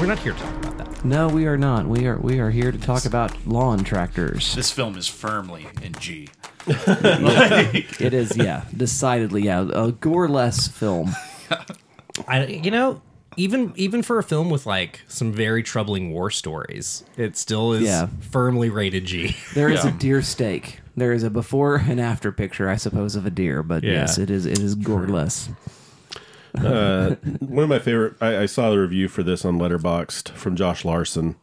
we're not here to talk about that. No, we are not. We are here to talk about lawn tractors. This film is firmly in G. It is, decidedly, a gore-less film. Even for a film with like some very troubling war stories, it still is firmly rated G. There is a deer steak. There is a before and after picture, I suppose, of a deer, but yes, it is gore-less. One of my favorite, I saw the review for this on Letterboxd from Josh Larson.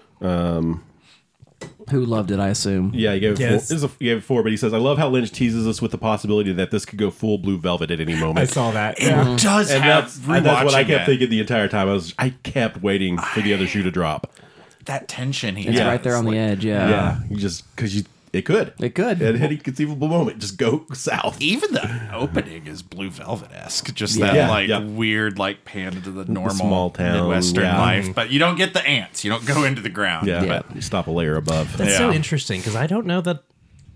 Who loved it, I assume. Yeah, he gave it Yes. four. He gave it 4, but he says, I love how Lynch teases us with the possibility that this could go full Blue Velvet at any moment. I saw that. It does and have that's what I rewatching kept it. thinking the entire time. I kept waiting for the other shoe to drop. That tension he It's has, right there on the edge, Yeah, you just because it could. It could. At any conceivable moment, just go south. Even the opening is Blue Velvet-esque. Just Yeah. that Yeah. weird pan into the normal small town, Midwestern yeah. life. But you don't get the ants. You don't go into the ground. Yeah, Yeah. you stop a layer above. That's so Yeah. interesting because I don't know that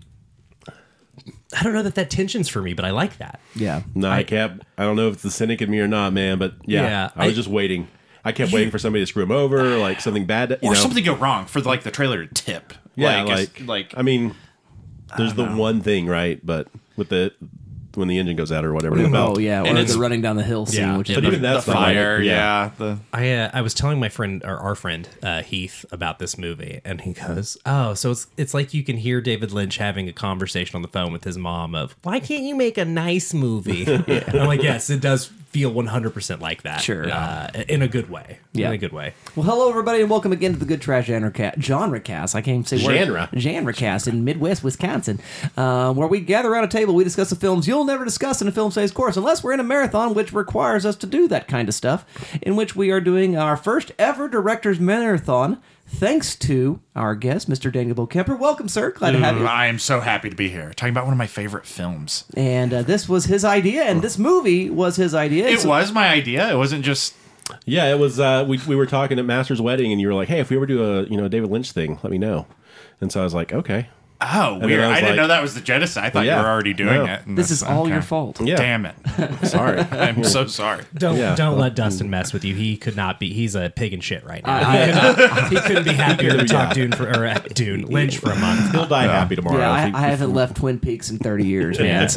that tension's for me, but I like that. Yeah. No, I don't know if it's the cynic in me or not, man, but Yeah, I was just waiting. I kept waiting for somebody to screw him over, like something bad, Or something go wrong for the trailer to tip. Yeah, like I mean, there's the one thing, right? But with when the engine goes out or whatever. Oh, yeah. And Or it's- the running down the hill scene, Yeah. which is... But even the that's not fire. right. Yeah. I was telling my friend or our friend Heath about this movie, and he goes, "Oh, so it's like you can hear David Lynch having a conversation on the phone with his mom of why can't you make a nice movie?" And I'm like, yes, it does feel 100% like that. Sure. In a good way. Yeah. In a good way. Well, hello, everybody, and welcome again to the Good Trash Genre Cast. I can't even say Genre Cast in Midwest Wisconsin, where we gather around a table, we discuss the films you'll never discuss in a film studies course, unless we're in a marathon, which requires us to do that kind of stuff, in which we are doing our first ever Director's Marathon, thanks to our guest, Mr. Daniel Bokemper. Welcome, sir. Glad to have you. I am so happy to be here. Talking about one of my favorite films. And this was his idea, and this movie was his idea. It was my idea. It wasn't just... Yeah, it was. We were talking at Master's wedding, and you were like, "Hey, if we ever do a David Lynch thing, let me know." And so I was like, "Okay." Oh, then weird. I was I didn't like- know that was the genesis. I thought Yeah. you were already doing No. it. and This that's- is all okay. your fault. Yeah. Damn it. Sorry. I'm so sorry. Don't let Dustin mess with you. He could not be. He's a pig in shit right now. He couldn't be happier to talk Lynch for a month. He'll die happy tomorrow. Yeah, if he- I haven't left Twin Peaks in 30 years, man.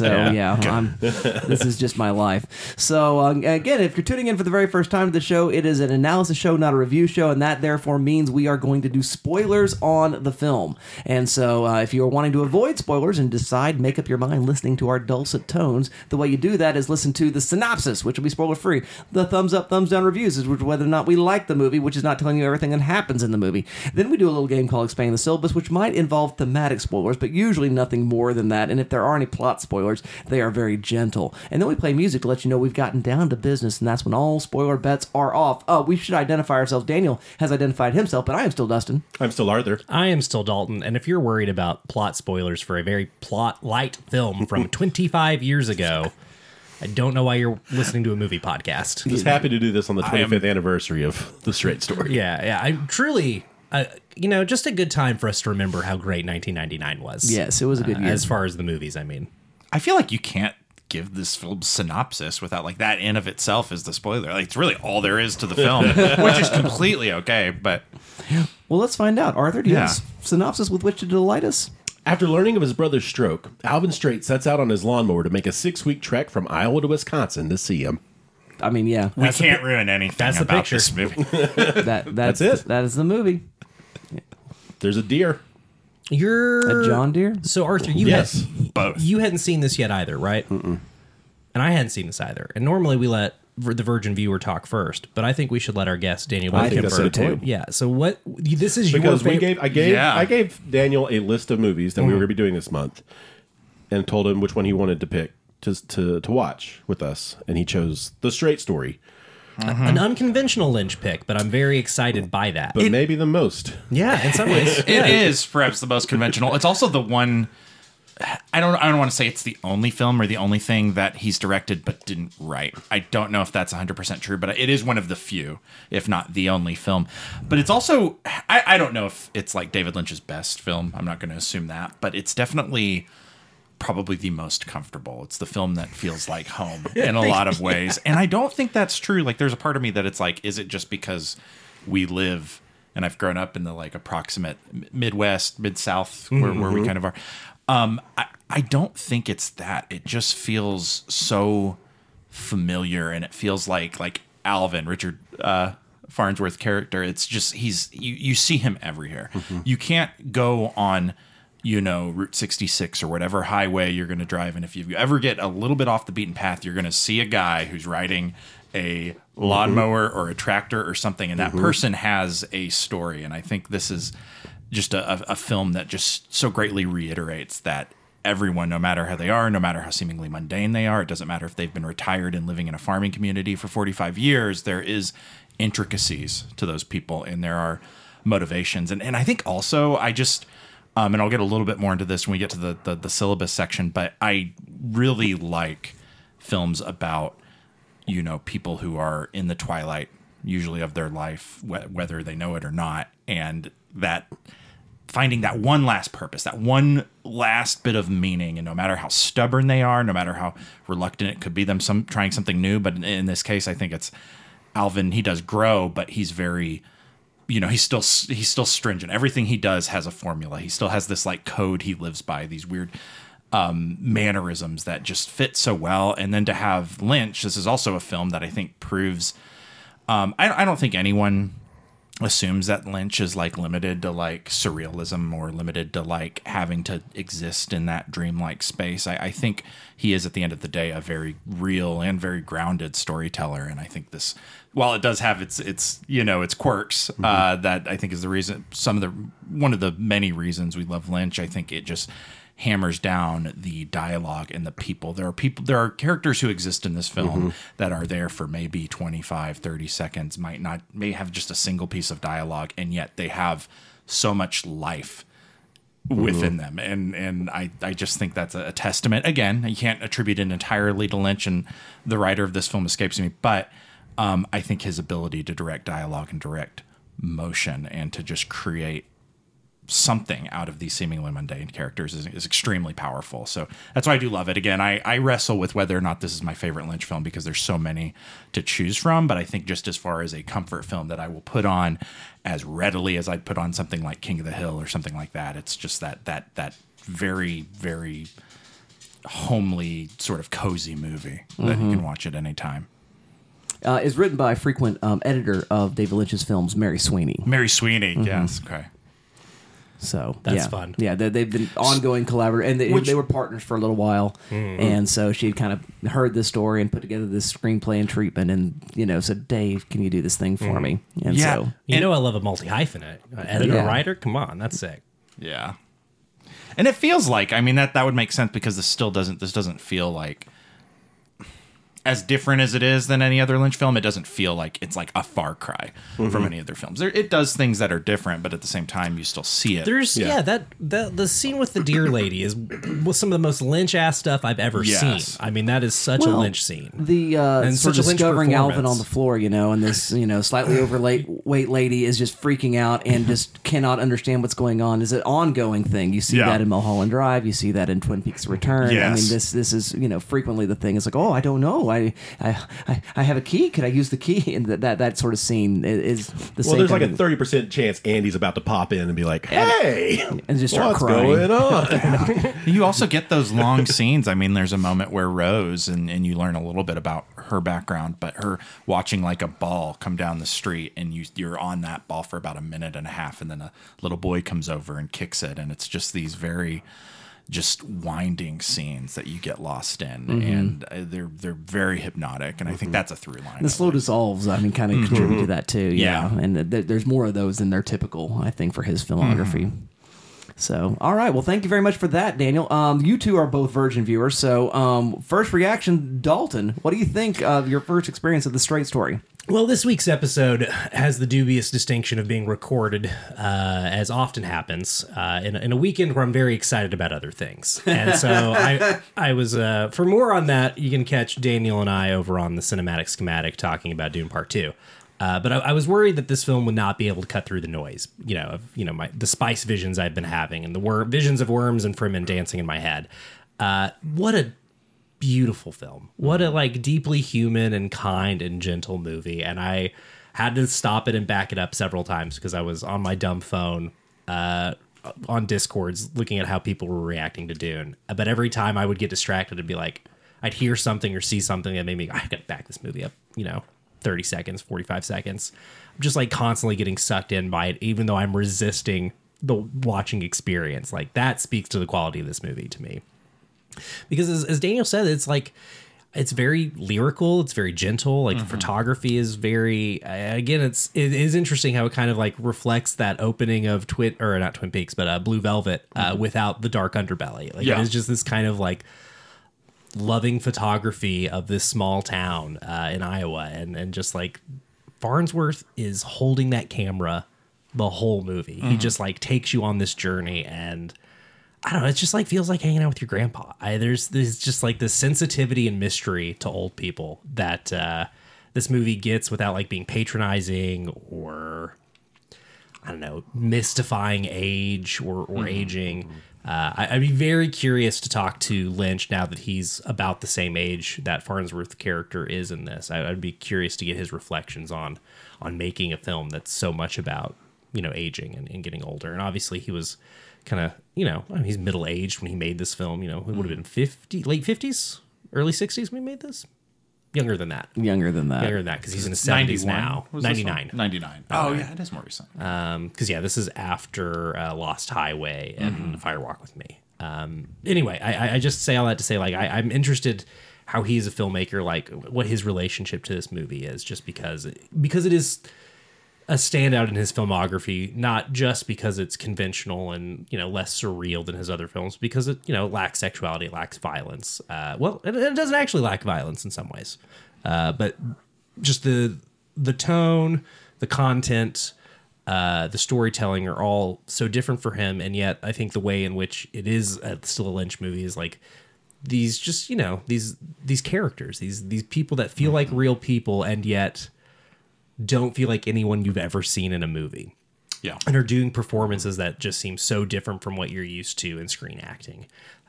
This is just my life. So, again, if you're tuning in for the very first time to the show, it is an analysis show, not a review show, and that therefore means we are going to do spoilers on the film. And so, if you're wanting to avoid spoilers and make up your mind listening to our dulcet tones, the way you do that is listen to the synopsis, which will be spoiler free. The thumbs up, thumbs down reviews is whether or not we like the movie, which is not telling you everything that happens in the movie. Then we do a little game called Expanding the Syllabus, which might involve thematic spoilers, but usually nothing more than that. And if there are any plot spoilers, they are very gentle. And then we play music to let you know we've gotten down to business, and that's when all spoiler bets are off. We should identify ourselves. Daniel has identified himself, but I am still Dustin. I'm still Arthur. I am still Dalton, and if you're worried about plot spoilers for a very plot-light film from 25 years ago, I don't know why you're listening to a movie podcast. Just happy to do this on the 25th anniversary of The Straight Story. Yeah, I'm truly, just a good time for us to remember how great 1999 was. Yes, it was a good year. As far as the movies, I mean. I feel like you can't give this film synopsis without that in of itself is the spoiler. It's really all there is to the film, which is completely okay. But Well, let's find out. Arthur, do you have Yeah. a synopsis with which to delight us? After learning of his brother's stroke, Alvin Straight sets out on his lawnmower to make a 6-week trek from Iowa to Wisconsin to see him. I mean, yeah, we can't ruin anything that's the about picture. this movie. that's it. That is the movie. There's a deer. You're A John Deere? So Arthur, Yes. Both. you hadn't seen this yet either, right? Mm-mm. And I hadn't seen this either. And normally we let the virgin viewer talk first, but I think we should let our guest Daniel. I think that's Bokemper- a good point. Yeah. So what? This is Because your I gave Daniel a list of movies that we were going to be doing this month, and told him which one he wanted to pick to watch with us, and he chose The Straight Story, an unconventional Lynch pick, but I'm very excited by that. but maybe the most. Yeah, in some ways, It is perhaps the most conventional. It's also the one. I don't want to say it's the only film or the only thing that he's directed but didn't write. I don't know if that's 100% true, but it is one of the few, if not the only film. But it's also, I don't know if it's like David Lynch's best film. I'm not going to assume that, but it's definitely probably the most comfortable. It's the film that feels like home in a lot of ways. And I don't think that's true. There's a part of me that it's is it just because we live, and I've grown up in the like approximate Midwest, Mid-South, where we kind of are. I don't think it's that. It just feels so familiar, and it feels like Alvin, Richard Farnsworth character. It's just you see him everywhere. You can't go on Route 66 or whatever highway you're going to drive, and if you ever get a little bit off the beaten path, you're going to see a guy who's riding a lawnmower or a tractor or something, and that person has a story. And I think this is just a film that just so greatly reiterates that everyone, no matter how they are, no matter how seemingly mundane they are, it doesn't matter if they've been retired and living in a farming community for 45 years, there is intricacies to those people, and there are motivations. And I think also I just and I'll get a little bit more into this when we get to the syllabus section, but I really like films about people who are in the twilight, usually of their life, whether they know it or not, and that finding that one last purpose, that one last bit of meaning, and no matter how stubborn they are, no matter how reluctant it could be them trying something new, but in this case, I think it's Alvin. He does grow, but he's very, he's still stringent. Everything he does has a formula. He still has this like code he lives by, these weird mannerisms that just fit so well. And then to have Lynch, this is also a film that I think proves, I don't think anyone assumes that Lynch is like limited to like surrealism or limited to like having to exist in that dreamlike space. I think he is at the end of the day a very real and very grounded storyteller. And I think this, while it does have its quirks, that I think is the reason, one of the many reasons we love Lynch. I think it just hammers down the dialogue and the people. There are characters who exist in this film that are there for maybe 25, 30 seconds, may have just a single piece of dialogue, and yet they have so much life within them. And I just think that's a testament. Again, you can't attribute it entirely to Lynch, and the writer of this film escapes me, but I think his ability to direct dialogue and direct motion and to just create something out of these seemingly mundane characters is extremely powerful. So that's why I do love it. Again, I wrestle with whether or not this is my favorite Lynch film because there's so many to choose from. But I think just as far as a comfort film that I will put on as readily as I'd put on something like King of the Hill or something like that, it's just that very, very homely sort of cozy movie that you can watch at any time. Is written by frequent editor of David Lynch's films, Mary Sweeney. Mary Sweeney, yes, okay. So that's fun. Yeah, they've been ongoing collaborators, and they were partners for a little while. And so she had kind of heard this story and put together this screenplay and treatment, and said, "Dave, can you do this thing for me?" And so I love a multi-hyphenate editor writer. Come on, that's sick. Yeah, and it feels like that would make sense because this doesn't feel like, as different as it is than any other Lynch film, it doesn't feel like it's like a far cry from any other films. It does things that are different, but at the same time, you still see it. There's the scene with the deer lady was some of the most Lynch-ass stuff I've ever seen. That is such a Lynch scene. The and sort of discovering Alvin on the floor, and this slightly overweight lady is just freaking out and just cannot understand what's going on. Is an ongoing thing. You see that in Mulholland Drive. You see that in Twin Peaks: Return. Yes. This is frequently the thing. It's like, oh, I don't know. I have a key. Could I use the key? And that sort of scene is the same. Well, there's like a 30% chance Andy's about to pop in and be like, "Hey," and just start what's crying. going on? You also get those long scenes. There's a moment where Rose, and you learn a little bit about her background, but her watching like a ball come down the street, and you're on that ball for about a minute and a half, and then a little boy comes over and kicks it, and it's just these very just winding scenes that you get lost in, and they're very hypnotic, and I think that's a through line. The slow dissolves, kind of contribute to that too. Yeah. And there's more of those than they're typical, I think, for his filmography. So, all right. Well, thank you very much for that, Daniel. You two are both Virgin viewers. So, first reaction, Dalton, what do you think of your first experience of The Straight Story? Well, this week's episode has the dubious distinction of being recorded, as often happens, in a weekend where I'm very excited about other things. And so I was, for more on that, you can catch Daniel and I over on the Cinematic Schematic talking about Dune Part 2. But I was worried that this film would not be able to cut through the noise, the spice visions I've been having and the visions of worms and Fremen dancing in my head. What a beautiful film! What a deeply human and kind and gentle movie. And I Had to stop it and back it up several times because I was on my dumb phone on Discords looking at how people were reacting to Dune. But every time I would get distracted and be like, I'd hear something or see something that made me, I gotta back this movie up, 30 seconds, 45 seconds. I'm just like constantly getting sucked in by it, even though I'm resisting the watching experience. Like that speaks to the quality of this movie to me. Because as Daniel said, it's like, it's very lyrical. It's very gentle. Like the photography is very, again, it is interesting how it kind of like reflects that opening of not Twin Peaks, but Blue Velvet without the dark underbelly. Like it is just this kind of like loving photography of this small town in Iowa. And just like Farnsworth is holding that camera the whole movie. He just like takes you on this journey, and I don't know. It's just like feels like hanging out with your grandpa. There's just like this sensitivity and mystery to old people that this movie gets without like being patronizing or I don't know, mystifying age or aging. I'd be very curious to talk to Lynch now that he's about the same age that Farnsworth character is in this. I'd be curious to get his reflections on making a film that's so much about aging and getting older. And obviously he was kind of, he's middle-aged when he made this film. It would have been late 50s, early 60s when he made this. Younger than that, because he's in his 70s now. 99. 99. Oh, yeah, it is more recent. Because, this is after Lost Highway and Fire Walk with Me. Anyway, I just say all that to say, like, I'm interested how he's a filmmaker, like, what his relationship to this movie is, just because it is a standout in his filmography, not just because it's conventional and less surreal than his other films, because it lacks sexuality, it lacks violence. It doesn't actually lack violence in some ways, but just the tone, the content, the storytelling are all so different for him, and yet I think the way in which it is still a Lynch movie is like these just these characters, these people that feel like real people, and yet don't feel like anyone you've ever seen in a movie. Yeah. And are doing performances that just seem so different from what you're used to in screen acting.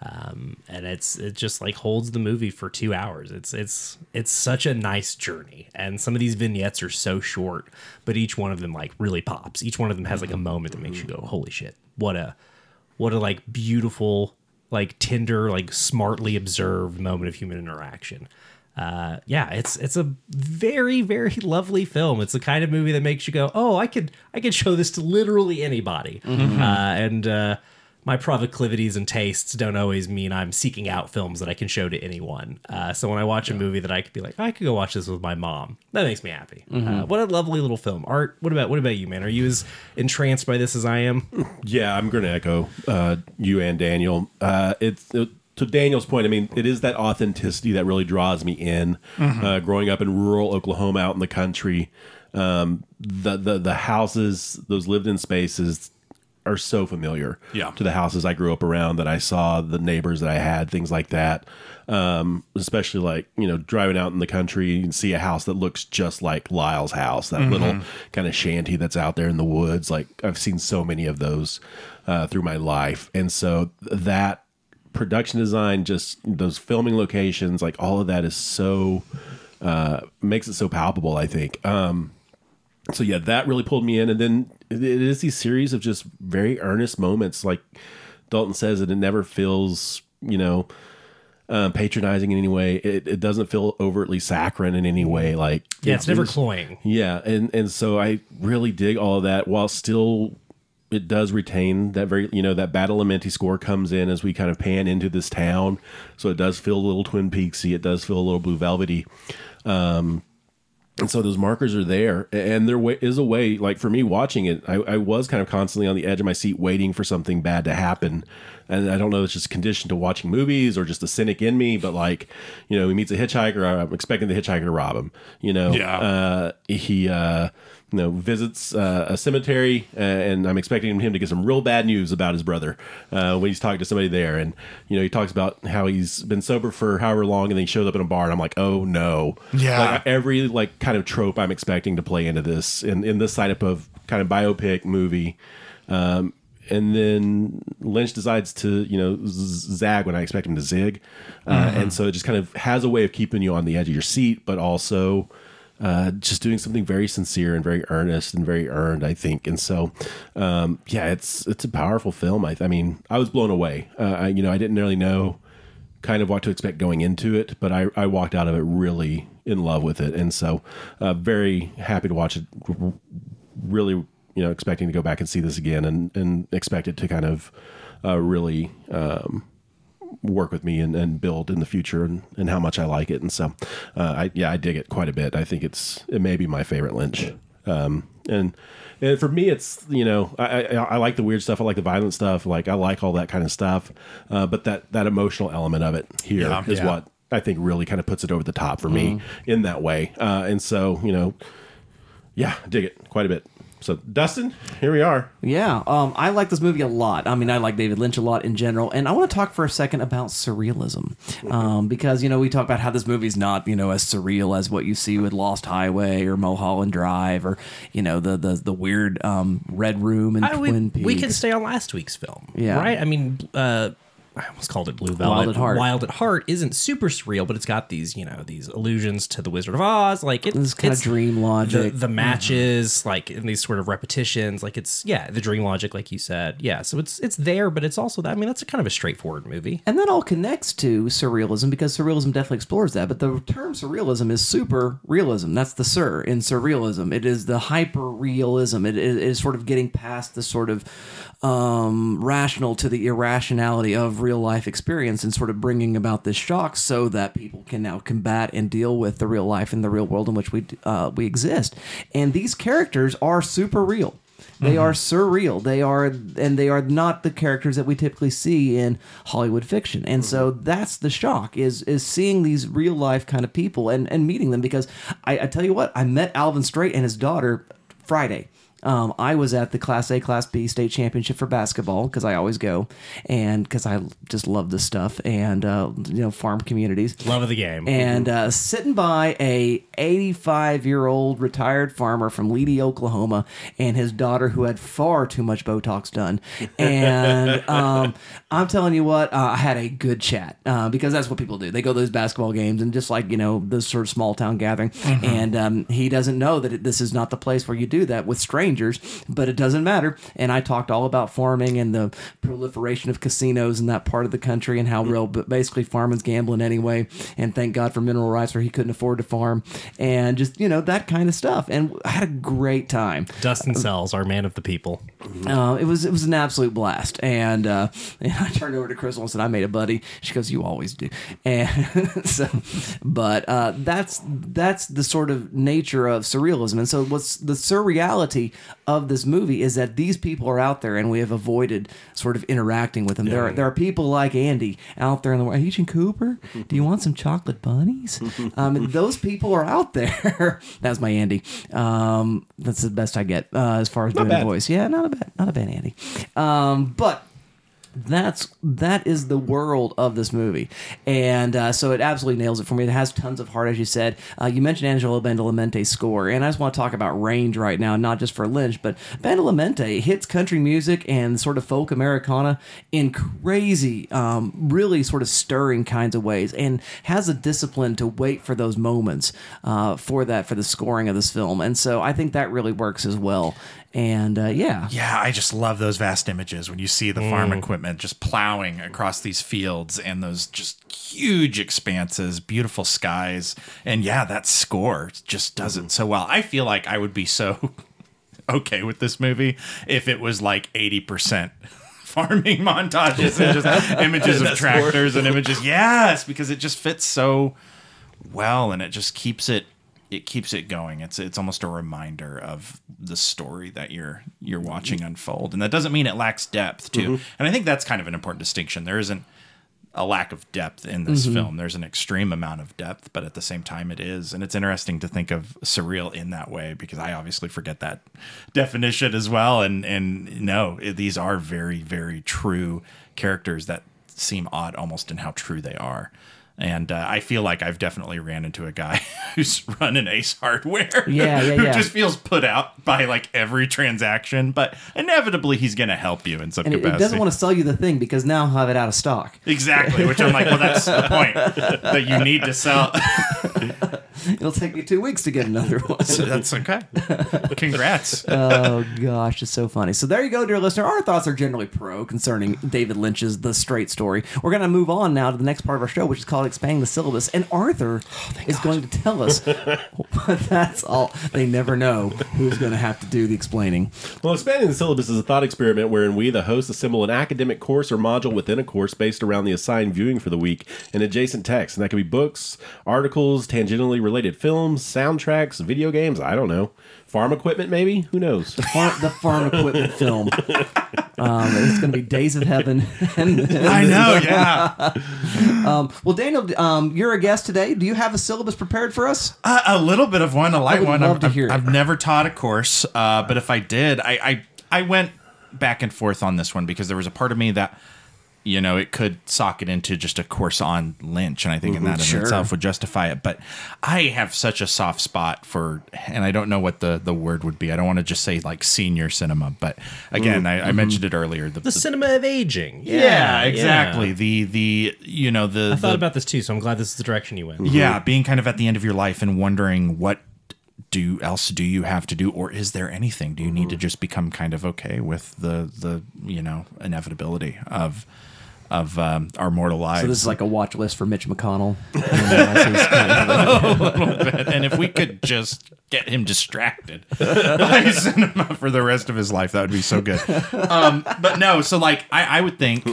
And it just like holds the movie for 2 hours. It's such a nice journey. And some of these vignettes are so short, but each one of them like really pops. Each one of them has like a moment that makes you go, holy shit. What a like beautiful, like tender, like smartly observed moment of human interaction. It's a very, very lovely film. It's the kind of movie that makes you go, oh, I could show this to literally anybody. And my proclivities and tastes don't always mean I'm seeking out films that I can show to anyone. So when I watch a movie that I could be like, I could go watch this with my mom, that makes me happy. What a lovely little film. Art, what about you, man? Are you as entranced by this as I am? Yeah, I'm going to echo you and Daniel. To Daniel's point, I mean, it is that authenticity that really draws me in. Growing up in rural Oklahoma, out in the country, the houses, those lived-in spaces, are so familiar to the houses I grew up around, that I saw, the neighbors that I had, things like that. Especially like, driving out in the country and see a house that looks just like Lyle's house, that little kind of shanty that's out there in the woods. Like I've seen so many of those through my life. And so that production design, just those filming locations, like all of that is so makes it so palpable, I think. So yeah, that really pulled me in. And then it is these series of just very earnest moments, like Dalton says, and it never feels patronizing in any way. It doesn't feel overtly saccharine in any way. Like it's never cloying. Yeah, and so I really dig all of that, while still it does retain that very, that Badalamenti score comes in as we kind of pan into this town. So it does feel a little Twin Peaksy. It does feel a little Blue Velvety. And so those markers are there. And there is a way, like for me watching it, I was kind of constantly on the edge of my seat waiting for something bad to happen. And I don't know, it's just conditioned to watching movies or just a cynic in me. But like, he meets a hitchhiker. I'm expecting the hitchhiker to rob him. He visits a cemetery, and I'm expecting him to get some real bad news about his brother when he's talking to somebody there. And, he talks about how he's been sober for however long, and then he shows up in a bar, and I'm like, oh, no. Yeah. Like, every, like, kind of trope I'm expecting to play into this, in this type of kind of biopic movie. And then Lynch decides to, zag when I expect him to zig. And so it just kind of has a way of keeping you on the edge of your seat, but also just doing something very sincere and very earnest and very earned, I think. And so, it's a powerful film. I mean, I was blown away. I didn't really know kind of what to expect going into it, but I walked out of it really in love with it. And so, very happy to watch it. Really, expecting to go back and see this again and expect it to kind of really work with me and build in the future and how much I like it. And so, I dig it quite a bit. I think it may be my favorite Lynch. And for me, it's, I like the weird stuff. I like the violent stuff. Like, I like all that kind of stuff. But that emotional element of it here is what I think really kind of puts it over the top for me in that way. And so, I dig it quite a bit. So, Dustin, here we are. Yeah, I like this movie a lot. I mean, I like David Lynch a lot in general. And I want to talk for a second about surrealism. Because, we talk about how this movie's not, as surreal as what you see with Lost Highway or Mulholland Drive or, the weird Red Room and Twin Peaks. We can stay on last week's film. Yeah. Right? I mean, I almost called it Blue Velvet. Wild at Heart. Wild at Heart isn't super surreal, but it's got these, these allusions to the Wizard of Oz. Like it's kind of dream logic. The matches, like in these sort of repetitions, like it's the dream logic, like you said. Yeah, so it's there, but it's also that. I mean, that's kind of a straightforward movie, and that all connects to surrealism because surrealism definitely explores that. But the term surrealism is super realism. That's the "sur" in surrealism. It is the hyper realism. It is sort of getting past the sort of rational to the irrationality of real life experience and sort of bringing about this shock so that people can now combat and deal with the real life and the real world in which we exist. And these characters are super real. They are surreal. They are not the characters that we typically see in Hollywood fiction. And so that's the shock is seeing these real life kind of people and meeting them, because I tell you what, I met Alvin Straight and his daughter Friday. I was at the Class A, Class B state championship for basketball because I always go, and because I just love this stuff and farm communities, love of the game, and sitting by a 85-year-old retired farmer from Leedy, Oklahoma, and his daughter who had far too much Botox done, and I'm telling you what, I had a good chat because that's what people do. They go to those basketball games and just like this sort of small town gathering, and he doesn't know that this is not the place where you do that with strangers. But it doesn't matter. And I talked all about farming and the proliferation of casinos in that part of the country and how real, but basically farming's gambling anyway. And thank God for mineral rights where he couldn't afford to farm and just, that kind of stuff. And I had a great time. Dustin Sells, our man of the people. It was an absolute blast. And I turned over to Crystal and said, I made a buddy. She goes, you always do. And so, but that's the sort of nature of surrealism. And so what's the surreality of this movie is that these people are out there and we have avoided sort of interacting with them. Yeah. There are people like Andy out there in the world. Agent Cooper, do you want some chocolate bunnies? And those people are out there. That's my Andy. That's the best I get as far as doing a voice. Yeah, not a bad Andy. But that is the world of this movie, and so it absolutely nails it for me. It has tons of heart, as you said. You mentioned Angelo Badalamenti's score, and I just want to talk about range right now, not just for Lynch, but Badalamenti hits country music and sort of folk Americana in crazy, really sort of stirring kinds of ways, and has a discipline to wait for those moments for the scoring of this film, and so I think that really works as well. And I just love those vast images when you see the farm equipment just plowing across these fields and those just huge expanses, beautiful skies, and that score just does it so well. I feel like I would be so okay with this movie if it was like 80% farming montages and just images of tractors and images. Yes, because it just fits so well and it just keeps it going. It's almost a reminder of the story that you're watching unfold, and that doesn't mean it lacks depth too. And I think that's kind of an important distinction. There isn't a lack of depth in this film. There's an extreme amount of depth, but at the same time it is. And it's interesting to think of surreal in that way because I obviously forget that definition as well. And no, these are very, very true characters that seem odd almost in how true they are. And I feel like I've definitely ran into a guy who's running Ace Hardware. Who just feels put out by like every transaction. But inevitably, he's going to help you in some capacity. It doesn't want to sell you the thing because now he'll have it out of stock. Exactly. Which I'm like, well, that's the point. That you need to sell. It'll take me 2 weeks to get another one. So that's okay. Congrats. Oh gosh, it's so funny. So there you go, dear listener. Our thoughts are generally pro concerning David Lynch's The Straight Story. We're going to move on now to the next part of our show, which is called Expanding the Syllabus. And Arthur is going to tell us. But that's all. They never know who's going to have to do the explaining. Well, Expanding the Syllabus is a thought experiment wherein we, the hosts, assemble an academic course or module within a course based around the assigned viewing for the week and adjacent text. And that could be books, articles, tangentially related films, soundtracks, video games, I don't know. Farm equipment, maybe? Who knows? The farm equipment film. It's going to be Days of Heaven. I know, yeah. Well, Daniel, you're a guest today. Do you have a syllabus prepared for us? A little bit of one, a light would one. love to hear it. I've never taught a course, but if I did, I went back and forth on this one because there was a part of me that, you know, it could sock it into just a course on Lynch, and I think in that in itself would justify it. But I have such a soft spot for, and I don't know what the word would be. I don't want to just say like senior cinema, but again, I mentioned it earlier. The cinema of aging. Yeah, exactly. Yeah. I thought about this too, so I'm glad this is the direction you went. Yeah, being kind of at the end of your life and wondering what else do you have to do, or is there anything? Do you need to just become kind of okay with the inevitability of our mortal lives? So this is like a watch list for Mitch McConnell. A little bit. And if we could just get him distracted by cinema for the rest of his life, that would be so good. But no, so like I would think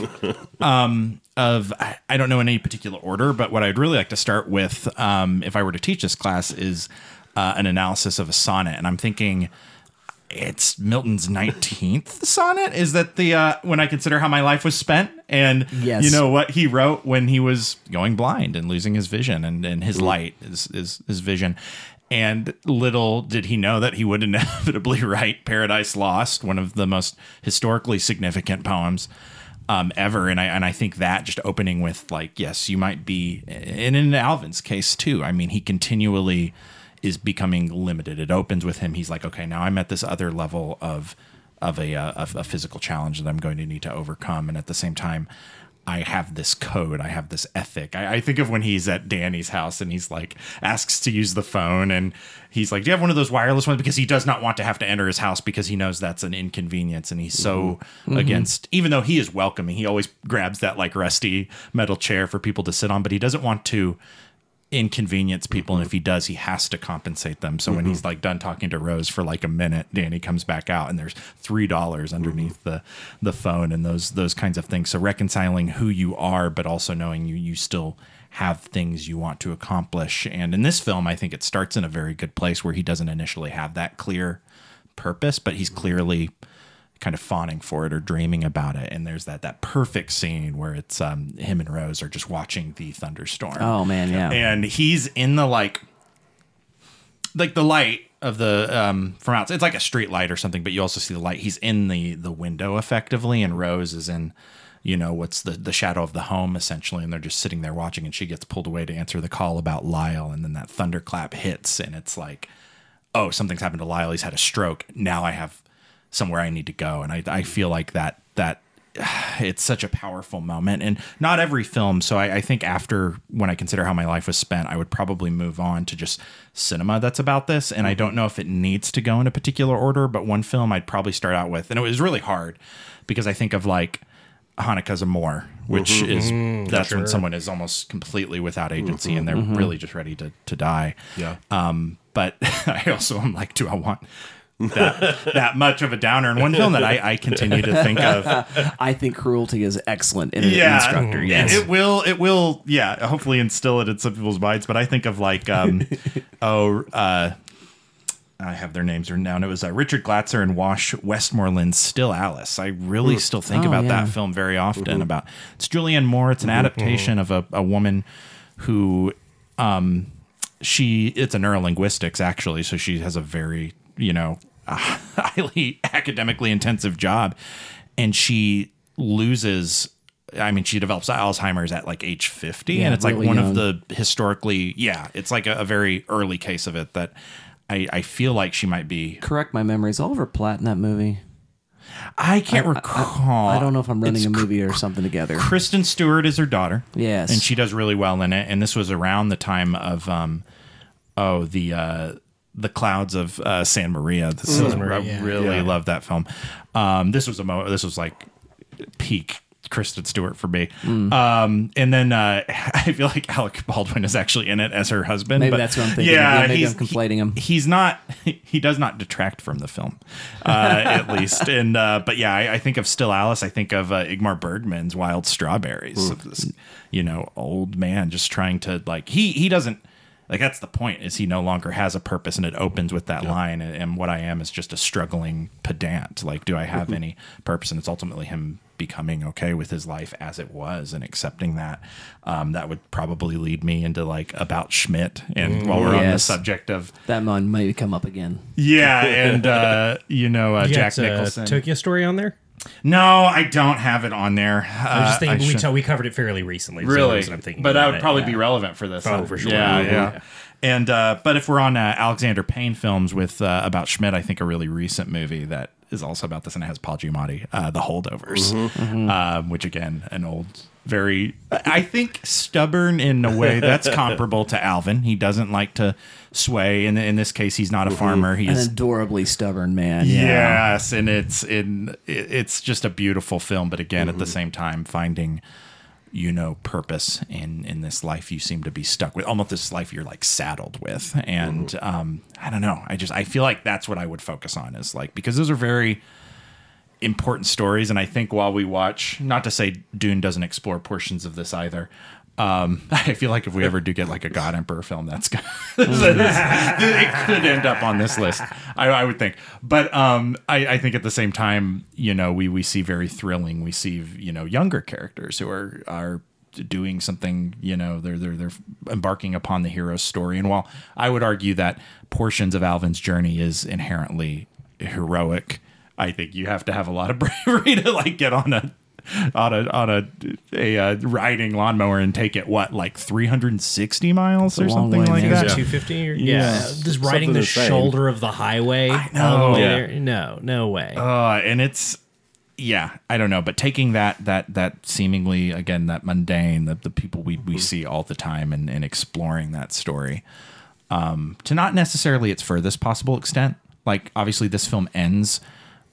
of, I don't know in any particular order, but what I'd really like to start with, if I were to teach this class, is an analysis of a sonnet. And I'm thinking it's Milton's 19th sonnet. Is that the when I consider how my life was spent, and yes, you know what he wrote when he was going blind and losing his vision, and his light is his vision. And little did he know that he would inevitably write Paradise Lost, one of the most historically significant poems ever. And I think that just opening with like, yes, you might be, and in Alvin's case too, I mean, he continually is becoming limited. It opens with him. He's like, okay, now I'm at this other level of a physical challenge that I'm going to need to overcome. And at the same time, I have this code. I have this ethic. I think of when he's at Danny's house and he's like, asks to use the phone. And he's like, do you have one of those wireless ones? Because he does not want to have to enter his house because he knows that's an inconvenience. And he's so against, even though he is welcoming, he always grabs that like rusty metal chair for people to sit on, but he doesn't want to inconvenience people, and if he does, he has to compensate them. So when he's like done talking to Rose for like a minute, Danny comes back out and there's $3 underneath the phone, and those kinds of things. So reconciling who you are, but also knowing you still have things you want to accomplish. And in this film, I think it starts in a very good place where he doesn't initially have that clear purpose, but he's clearly kind of fawning for it or dreaming about it. And there's that perfect scene where it's him and Rose are just watching the thunderstorm. Oh man, yeah. And he's in the like the light of the from outside. It's like a street light or something, but you also see the light. He's in the window effectively, and Rose is in, you know, what's the shadow of the home essentially, and they're just sitting there watching, and she gets pulled away to answer the call about Lyle, and then that thunderclap hits, and it's like, oh, something's happened to Lyle. He's had a stroke. Now I have somewhere I need to go. And I feel like that it's such a powerful moment, and not every film. So I think after, when I consider how my life was spent, I would probably move on to just cinema that's about this. And I don't know if it needs to go in a particular order, but one film I'd probably start out with, and it was really hard because I think of like Hanukkah's Amor, which is that's when someone is almost completely without agency and they're really just ready to die. Yeah. But I also am like, do I want that much of a downer? And one film that I continue to think of, I think Cruelty is excellent in an instructor. Yes, it will, yeah, hopefully instill it in some people's minds. But I think of like, I have their names written down. It was Richard Glatzer and Wash Westmoreland's Still Alice. I really still think about that film very often. About it's Julianne Moore. It's an adaptation of a woman who, it's a neurolinguistics actually. So she has a very, highly academically intensive job, and she loses. I mean, she develops Alzheimer's at like age 50, and it's really like one of the historically, it's like a very early case of it that I feel like she might be. Correct my memory. Is Oliver Platt in that movie? I can't recall. I don't know if I'm running a movie or something together. Kristen Stewart is her daughter. Yes. And she does really well in it. And this was around the time of the Clouds of San Maria. I really love that film. This was like peak Kristen Stewart for me. And then I feel like Alec Baldwin is actually in it as her husband. Maybe that's what I'm thinking. Yeah, maybe I'm conflating him. He's not. He does not detract from the film, at least. And but yeah, I think of Still Alice. I think of Ingmar Bergman's Wild Strawberries. Of this, old man just trying to he doesn't. Like, that's the point, is he no longer has a purpose, and it opens with that line, and what I am is just a struggling pedant. Like, do I have any purpose? And it's ultimately him becoming okay with his life as it was and accepting that. That would probably lead me into, About Schmidt, and while we're on the subject of... That one might come up again. Yeah, and, Jack Nicholson. Tokyo Story on there? No, I don't have it on there. I was just thinking we covered it fairly recently. Really? So I'm thinking but that would probably be relevant for this. Oh, for sure. Yeah. And but if we're on Alexander Payne films with About Schmidt, I think a really recent movie that is also about this, and it has Paul Giamatti, The Holdovers, which again, an old, very, I think, stubborn in a way that's comparable to Alvin. He doesn't like to sway. In this case, he's not a farmer. He is an adorably stubborn man. Yes, and it's just a beautiful film. But again, at the same time, finding purpose in this life you seem to be stuck with, almost this life you're saddled with. And I don't know. I feel like that's what I would focus on, is because those are very important stories. And I think while we watch, not to say Dune doesn't explore portions of this either. I feel like if we ever do get a God Emperor film, it could end up on this list, I would think. But I think at the same time, we see very thrilling. We see younger characters who are doing something. They're embarking upon the hero's story. And while I would argue that portions of Alvin's journey is inherently heroic, I think you have to have a lot of bravery to get on a riding lawnmower and take it 360 miles or something like that. 250 just riding the shoulder of the highway. I know. No way. And it's I don't know, but taking that seemingly, again, that mundane, the people we see all the time, and exploring that story to not necessarily its furthest possible extent. Obviously this film ends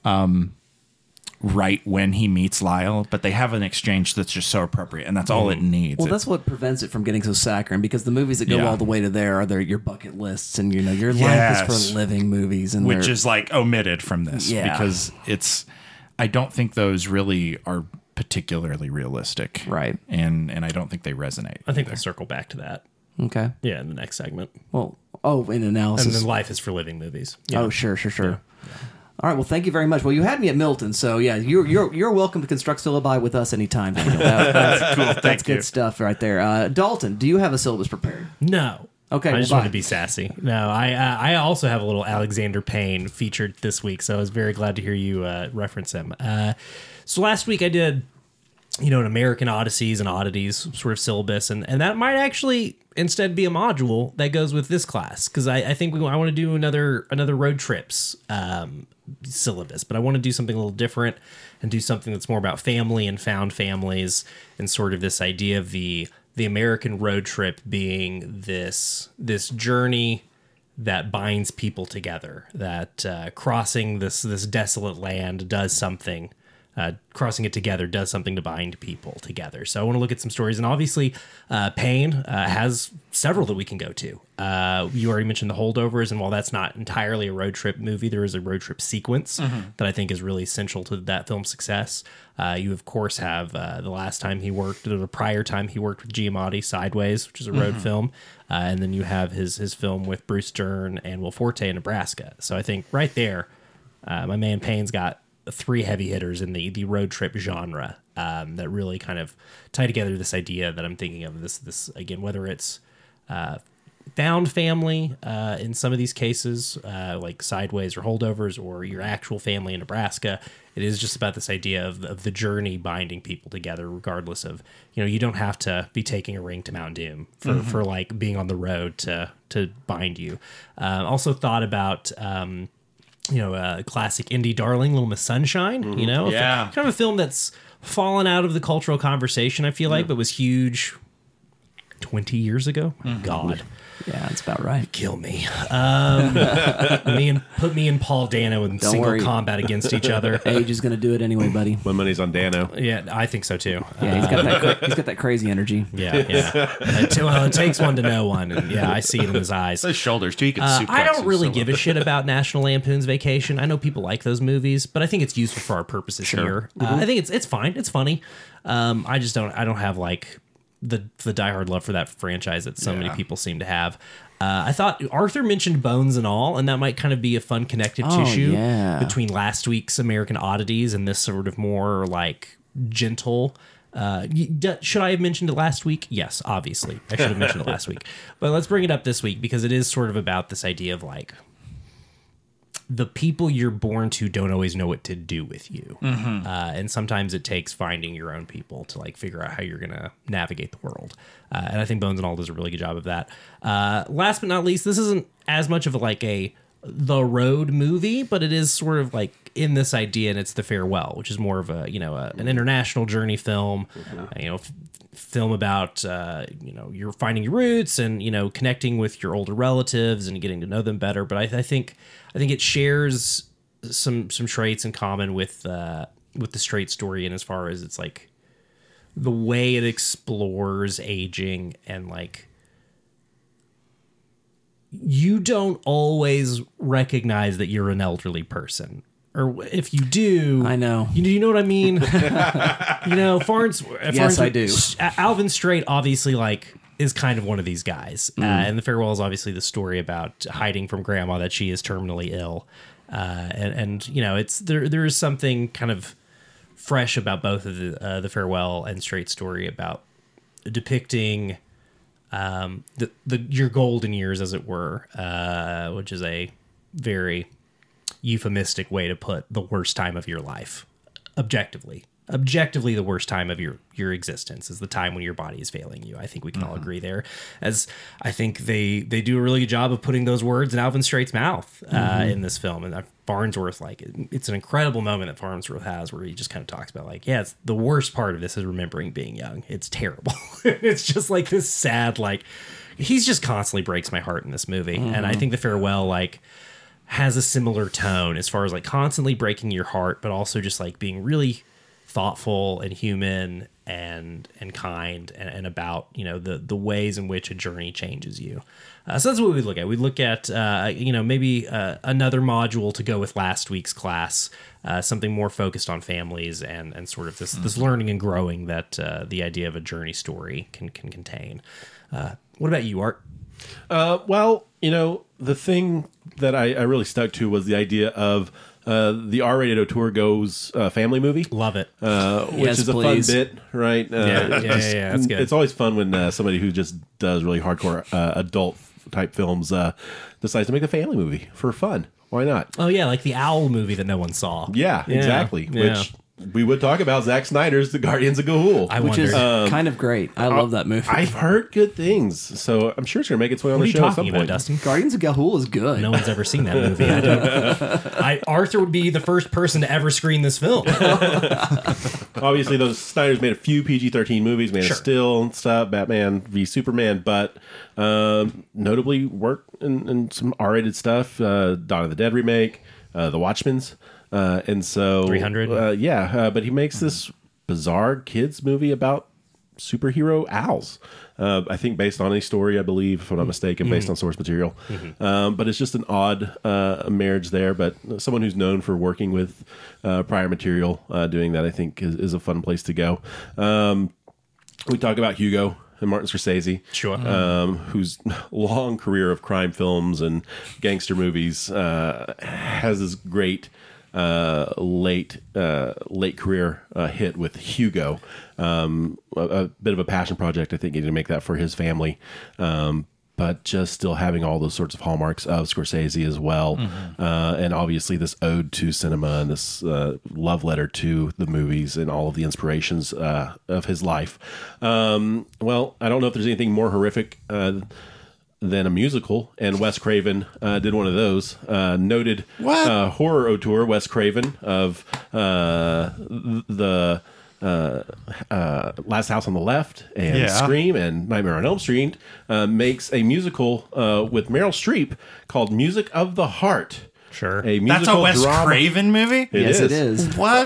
right when he meets Lyle, but they have an exchange that's just so appropriate, and that's all it needs. Well, that's what prevents it from getting so saccharine, because the movies that go all the way to there are your bucket lists, and your life is for living movies, and which is omitted from this because I don't think those really are particularly realistic, right? And I don't think they resonate. I think we'll circle back to that. Okay. Yeah, in the next segment. Well, in analysis, and then life is for living movies. Yeah. Oh, sure. Yeah. All right. Well, thank you very much. Well, you had me at Milton, so you're welcome to construct syllabi with us anytime, Daniel. That's cool. That's good stuff right there. Dalton, do you have a syllabus prepared? No. Okay. I just want to be sassy. No, I also have a little Alexander Payne featured this week, so I was very glad to hear you reference him. So last week I did, an American Odysseys and Oddities sort of syllabus, and that might actually instead be a module that goes with this class, because I think I want to do another road trips syllabus, but I want to do something a little different and do something that's more about family and found families, and sort of this idea of the American road trip being this journey that binds people together, that crossing this desolate land does something. Crossing it together does something to bind people together. So I want to look at some stories. And obviously, Payne has several that we can go to. You already mentioned The Holdovers, and while that's not entirely a road trip movie, there is a road trip sequence that I think is really essential to that film's success. You, of course, have the prior time he worked with Giamatti, Sideways, which is a road film. And then you have his film with Bruce Dern and Will Forte in Nebraska. So I think right there, my man Payne's got 3 heavy hitters in the road trip genre that really kind of tie together this idea that I'm thinking of. This again, whether it's found family in some of these cases, like Sideways or Holdovers, or your actual family in Nebraska, it is just about this idea of the journey binding people together, regardless of, you don't have to be taking a ring to Mount Doom for being on the road to bind you. Also thought about classic indie darling, Little Miss Sunshine, kind of a film that's fallen out of the cultural conversation, I feel like, but was huge 20 years ago. God. Yeah, that's about right. Kill me. Put me and Paul Dano in single combat against each other. Age is going to do it anyway, buddy. My money's on Dano. Yeah, I think so too. Yeah, he's got that crazy energy. Yeah. Well, it takes one to know one, and yeah, I see it in his eyes. Those shoulders too. You can suplex I don't really him so give a shit about National Lampoon's Vacation. I know people like those movies, but I think it's useful for our purposes here. I think it's fine. It's funny. I just don't. I don't have like the diehard love for that franchise that so many people seem to have. I thought Arthur mentioned Bones and All, and that might kind of be a fun connective tissue between last week's American Oddities and this sort of more like gentle. Should I have mentioned it last week? Yes, obviously. I should have mentioned it last week. But let's bring it up this week because it is sort of about this idea of like the people you're born to don't always know what to do with you. And sometimes it takes finding your own people to like figure out how you're going to navigate the world. And I think Bones and All does a really good job of that. Last but not least, this isn't as much of like the road movie, but it is sort of like in this idea, and it's The Farewell, which is more of a, an international journey film, film about, you're finding your roots and, connecting with your older relatives and getting to know them better. But I think it shares some traits in common with the Straight Story, and as far as it's like the way it explores aging and like you don't always recognize that you're an elderly person. Or if you do, I know. You know what I mean? Yes, I do. Alvin Straight obviously like is kind of one of these guys. And The Farewell is obviously the story about hiding from grandma that she is terminally ill. And it's there is something kind of fresh about both of the Farewell and Straight Story about depicting your golden years, as it were, which is a very euphemistic way to put the worst time of your life. Objectively, the worst time of your existence is the time when your body is failing you. I think we can all agree there. As I think they do a really good job of putting those words in Alvin Straight's mouth in this film. And Farnsworth, like, it's an incredible moment that Farnsworth has where he just kind of talks about like, it's the worst part of this is remembering being young. It's terrible. It's just like this sad, like, he's just constantly breaks my heart in this movie. And I think The Farewell, like, has a similar tone as far as like constantly breaking your heart, but also just like being really thoughtful and human and kind and about, the ways in which a journey changes you. So that's what we look at. We look at, maybe another module to go with last week's class, something more focused on families and sort of this learning and growing that the idea of a journey story can contain. What about you, Art? The thing that I really stuck to was the idea of the R-rated Auteur Goes family movie. Love it. Which is a fun bit, right? Yeah, that's good. It's always fun when somebody who just does really hardcore adult type films decides to make a family movie for fun. Why not? Oh, yeah, like the Owl movie that no one saw. Yeah, exactly. Yeah. Which we would talk about Zack Snyder's The Guardians of Ga'Hoole. Which is kind of great. I love that movie. I've heard good things, so I'm sure it's going to make its way on the show at some point. Dustin? Guardians of Ga'Hoole is good. No one's ever seen that movie. Arthur would be the first person to ever screen this film. Obviously, those Snyder's made a few PG-13 movies, Man of Steel and stuff, Batman v Superman, but notably worked in some R-rated stuff, Dawn of the Dead remake, The Watchmen's. And so 300 but he makes this bizarre kids movie about superhero owls, I think based on a story, I believe, if I'm not mistaken, based on source material. But it's just an odd marriage there, but someone who's known for working with prior material doing that, I think is a fun place to go. We talk about Hugo and Martin Scorsese, sure, whose long career of crime films and gangster movies has this great late career hit with Hugo, a bit of a passion project, I think, getting to make that for his family, but just still having all those sorts of hallmarks of Scorsese as well, and obviously this ode to cinema and this love letter to the movies and all of the inspirations of his life. Well, I don't know if there's anything more horrific than a musical, and Wes Craven did one of those. Noted horror auteur Wes Craven of the Last House on the Left and Scream and Nightmare on Elm Street, makes a musical with Meryl Streep called Music of the Heart. Sure. A musical That's a Wes drama. Craven movie? Yes, it is. What?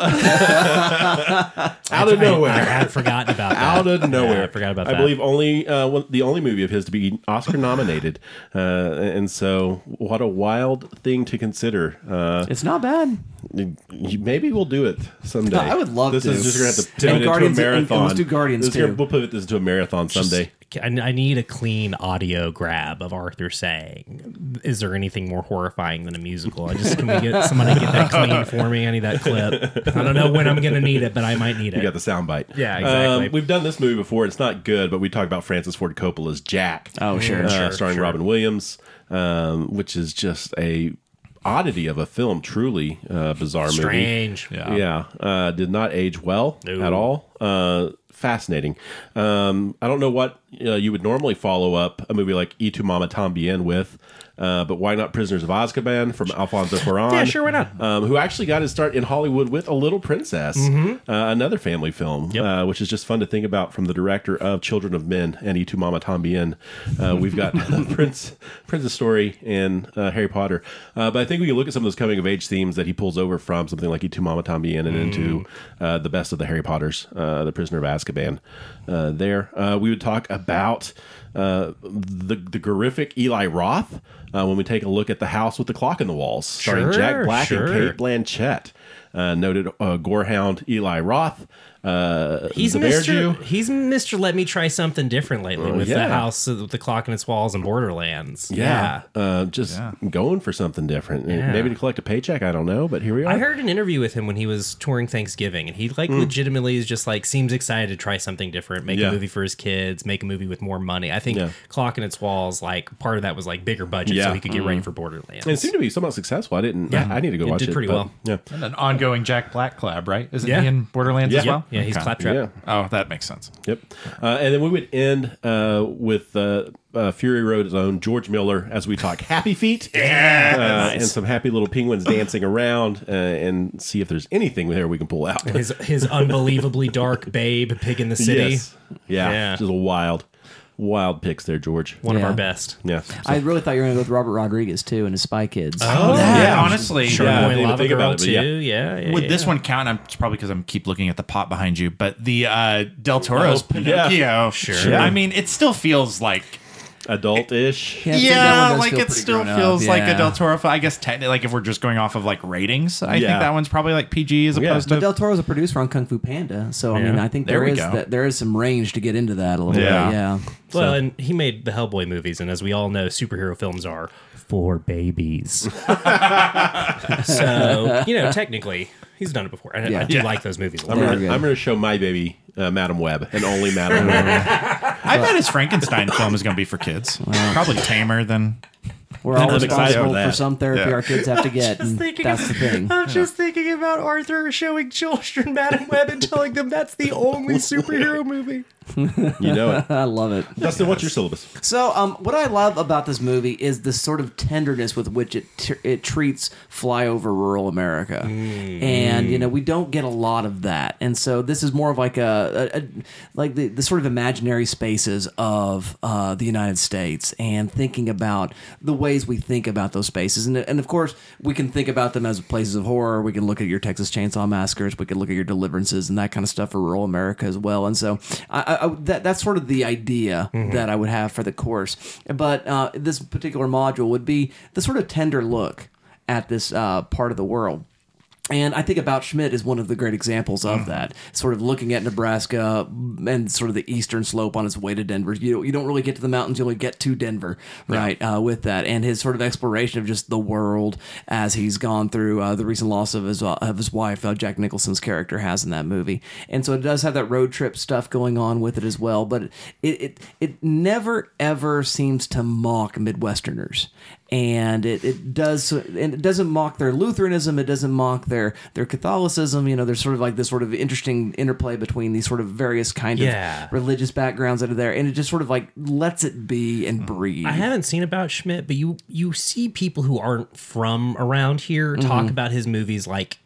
Out of nowhere. I had forgotten about that. Out of nowhere. Yeah, I forgot about that. I believe the only movie of his to be Oscar nominated. And so what a wild thing to consider. It's not bad. Maybe we'll do it someday. I would love this to. This is just going to have to And pivot into a Guardians- and marathon. let's do Guardians, too. We'll pivot this into a marathon someday. I need a clean audio grab of Arthur saying, "Is there anything more horrifying than a musical?" Can we get somebody to get that clean for me? I need that clip. I don't know when I'm going to need it, but I might need it. You got the soundbite. Yeah, exactly. We've done this movie before. It's not good, but we talked about Francis Ford Coppola's Jack. Oh, sure. Starring Robin Williams, which is just a oddity of a film. Truly bizarre movie. Strange. Yeah. Did not age well No. at all. Fascinating. I don't know what you would normally follow up a movie like Y Tu Mama Tambien with, but why not Prisoners of Azkaban from Alfonso Cuarón? Yeah, sure, why not? Who actually got his start in Hollywood with A Little Princess, another family film, which is just fun to think about from the director of Children of Men and Y Tu Mama Tambien. We've got Princess Story and Harry Potter. But I think we can look at some of those coming of age themes that he pulls over from something like Y Tu Mama Tambien and into the best of the Harry Potters, The Prisoner of Azkaban. We would talk about the horrific Eli Roth when we take a look at The House with the Clock in the Walls, starring Jack Black and Cate Blanchett. Noted gorehound Eli Roth. He's the Bear Jew. He's Mr. Let Me Try Something Different lately with the house with the clock in its walls and Borderlands. Just going for something different. Maybe to collect a paycheck. I don't know, but here we are. I heard an interview with him when he was touring Thanksgiving, and he legitimately is just seems excited to try something different, make a movie for his kids, make a movie with more money. I think Clock in its Walls, part of that was bigger budget, so he could get ready for Borderlands. And it seemed to be somewhat successful. I didn't. I need to go watch it. Did pretty well. Yeah. And an ongoing Jack Black collab, right? Isn't he in Borderlands as well? Yeah, he's Okay. Claptrap. Yeah. Oh, that makes sense. Yep. And then we would end with Fury Road's own George Miller as we talk Happy Feet. And some happy little penguins dancing around and see if there's anything there we can pull out. His unbelievably dark babe, Pig in the City. Yes. Yeah. Just a wild picks there, George. One of our best. Yeah. I really thought you were going to go with Robert Rodriguez, too, and his Spy Kids. Oh, yeah. Honestly. Shark Yeah, I Boy didn't even Lava think Girl about it, but too. Yeah. Would this one count? It's probably because I'm keep looking at the pot behind you, but the Del Toro's Pinocchio. Sure. I mean, it still feels like Adult-ish. Yeah, I think that one does feel it pretty still grown up. feels like Yeah. a Del Toro. I guess technically, if we're just going off of ratings, I think that one's probably PG as opposed But to. Del Toro's a producer on Kung Fu Panda, so I mean, I think There we go. there is some range to get into that a little Yeah. bit. Yeah. Well, and he made the Hellboy movies, and as we all know, superhero films are for babies. So, technically, he's done it before. And I do like those movies a lot. I'm going to show my baby Madam Web and only Madam Web. I bet his Frankenstein film is going to be for kids. Probably tamer than. We're all I'm excited responsible for that. for some therapy our kids have to get, and that's the thing. I'm just thinking about Arthur showing children Madam Web and telling them that's the only superhero movie. You know it. I love it. Dustin, what's your syllabus? So, what I love about this movie is the sort of tenderness with which it treats flyover rural America, and we don't get a lot of that, and so this is more of like the sort of imaginary spaces of the United States, and thinking about the ways we think about those spaces, and of course we can think about them as places of horror. We can look at your Texas Chainsaw Massacres, we can look at your Deliverances, and that kind of stuff for rural America as well, and so that's sort of the idea that I would have for the course. But this particular module would be the sort of tender look at this part of the world. And I think About Schmidt is one of the great examples of that. Sort of looking at Nebraska and sort of the eastern slope on its way to Denver. You don't really get to the mountains, you only get to Denver, right, with that. And his sort of exploration of just the world as he's gone through the recent loss of his wife, Jack Nicholson's character has in that movie. And so it does have that road trip stuff going on with it as well. But it never, ever seems to mock Midwesterners. And it doesn't mock their Lutheranism. It doesn't mock their Catholicism. There's sort of like this sort of interesting interplay between these sort of various kind of religious backgrounds that are there, and it just sort of like lets it be and breathe. I haven't seen About Schmidt, but you see people who aren't from around here talk about his movies like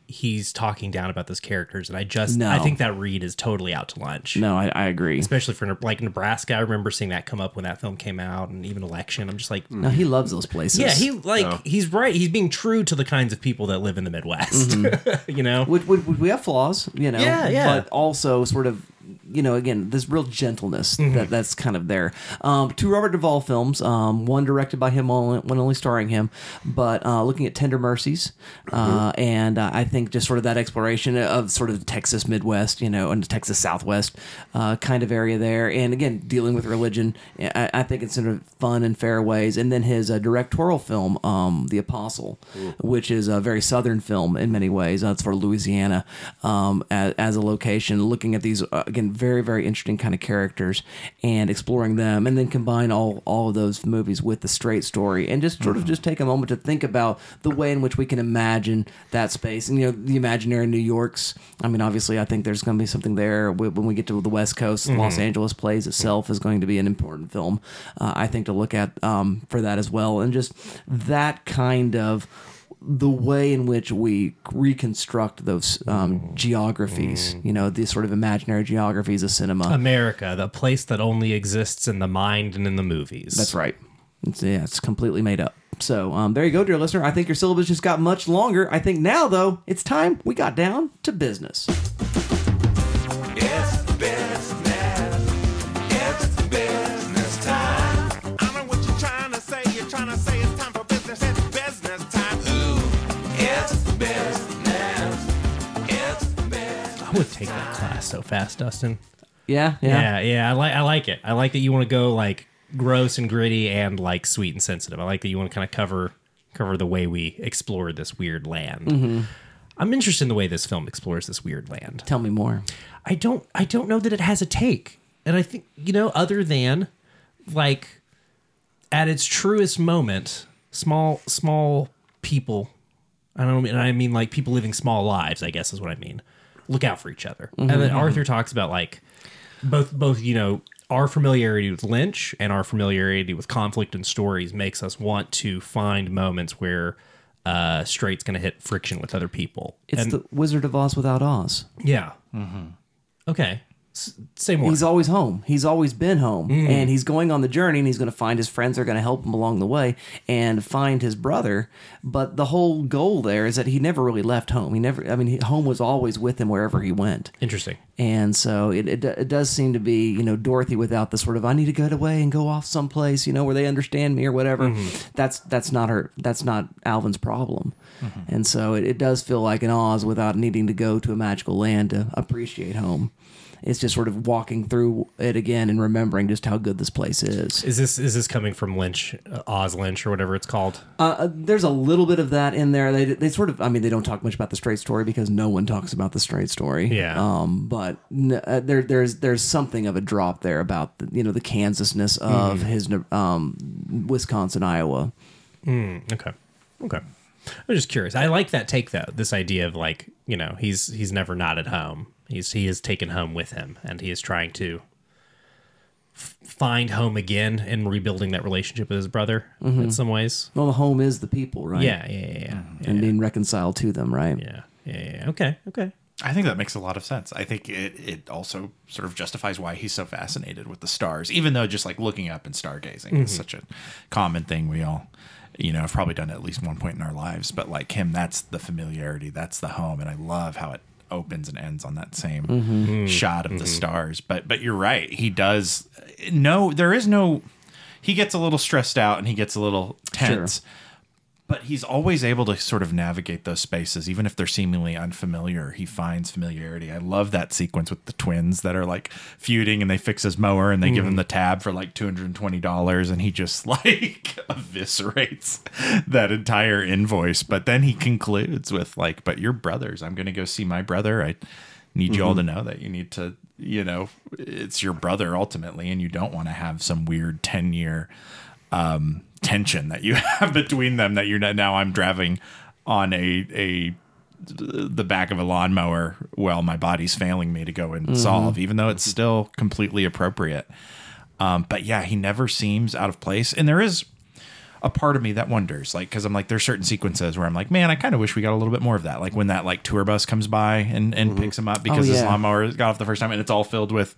he's talking down about those characters, and No. I think that read is totally out to lunch. No, I agree. Especially for like Nebraska. I remember seeing that come up when that film came out, and even Election. I'm just like, No, he loves those places. yeah, he's right. He's being true to the kinds of people that live in the Midwest. You know, we have flaws, you know, Yeah. but also sort of, you know, again, this real gentleness that's kind of there. Two Robert Duvall films, one directed by him, one only starring him, but looking at Tender Mercies, and I think just sort of that exploration of sort of Texas Midwest, you know, and the Texas Southwest kind of area there, and again, dealing with religion, I think it's in fun and fair ways. And then his directorial film, The Apostle, which is a very southern film in many ways. It's for Louisiana as a location, looking at these, again, very, very interesting kind of characters and exploring them, and then combine all of those movies with the Straight Story, and just sort of just take a moment to think about the way in which we can imagine that space. And, you know, the imaginary New York's, I mean, obviously, I think there's going to be something there when we get to the West Coast. Los Angeles Plays itself is going to be an important film, I think, to look at for that as well. And just that kind of the way in which we reconstruct those geographies, you know, these sort of imaginary geographies of cinema. America, the place that only exists in the mind and in the movies. That's right. It's completely made up. So there you go, dear listener. I think your syllabus just got much longer. I think now, though, it's time we got down to business. It's business. It's business time. I know what you're trying to say. You're trying to say it's time for business. It's business time. Ooh, it's business. It's business. I would take that class so fast, Dustin. Yeah. Yeah. I like it. I like that you want to go like gross and gritty and like sweet and sensitive. I like that you want to kind of cover the way we explore this weird land. I'm interested in the way this film explores this weird land. Tell me more. I don't know that it has a take. And I think, you know, other than like at its truest moment, small people, I mean like people living small lives, I guess is what I mean. Look out for each other. And then Arthur talks about like both, you know, our familiarity with Lynch and our familiarity with conflict and stories makes us want to find moments where Straight's going to hit friction with other people. It's the Wizard of Oz without Oz. Yeah. Okay. Say more. He's always home. He's always been home. And he's going on the journey, and he's going to find his friends that are going to help him along the way and find his brother. But the whole goal there is that he never really left home. Home was always with him wherever he went. Interesting. And so it does seem to be, you know, Dorothy without the sort of, I need to get away and go off someplace, you know, where they understand me or whatever. That's not Alvin's problem. And so it does feel like an Oz without needing to go to a magical land to appreciate home. It's just sort of walking through it again and remembering just how good this place is. Is this coming from Lynch, Oz Lynch or whatever it's called? There's a little bit of that in there. They sort of, I mean, they don't talk much about the Straight Story because no one talks about the Straight Story. Yeah. But there's something of a drop there about the Kansasness of his Wisconsin, Iowa. Okay. I'm just curious. I like that take though. This idea of like, you know, he's never not at home. He is taken home with him, and he is trying to find home again and rebuilding that relationship with his brother in some ways. Well, the home is the people, right? Yeah. And being reconciled to them, right? Yeah. Okay. I think that makes a lot of sense. I think it also sort of justifies why he's so fascinated with the stars, even though just like looking up and stargazing is such a common thing we all, you know, have probably done at least one point in our lives. But like him, that's the familiarity, that's the home, and I love how it opens and ends on that same shot of the stars. But you're right. He does. No, there is no. He gets a little stressed out and he gets a little tense. Sure. But he's always able to sort of navigate those spaces, even if they're seemingly unfamiliar. He finds familiarity. I love that sequence with the twins that are like feuding, and they fix his mower and they give him the tab for like $220, and he just like eviscerates that entire invoice. But then he concludes with like, "But you're brothers. I'm going to go see my brother. I need you all to know that you need to, you know, it's your brother ultimately, and you don't want to have some weird 10-year tension that you have between them that you're now I'm driving on the back of a lawnmower while my body's failing me to go and solve, even though it's still completely appropriate. But yeah, he never seems out of place. And there is a part of me that wonders, like, because I'm like, there's certain sequences where I'm like, man, I kind of wish we got a little bit more of that, like when that like tour bus comes by and picks him up because his lawnmower got off the first time, and it's all filled with,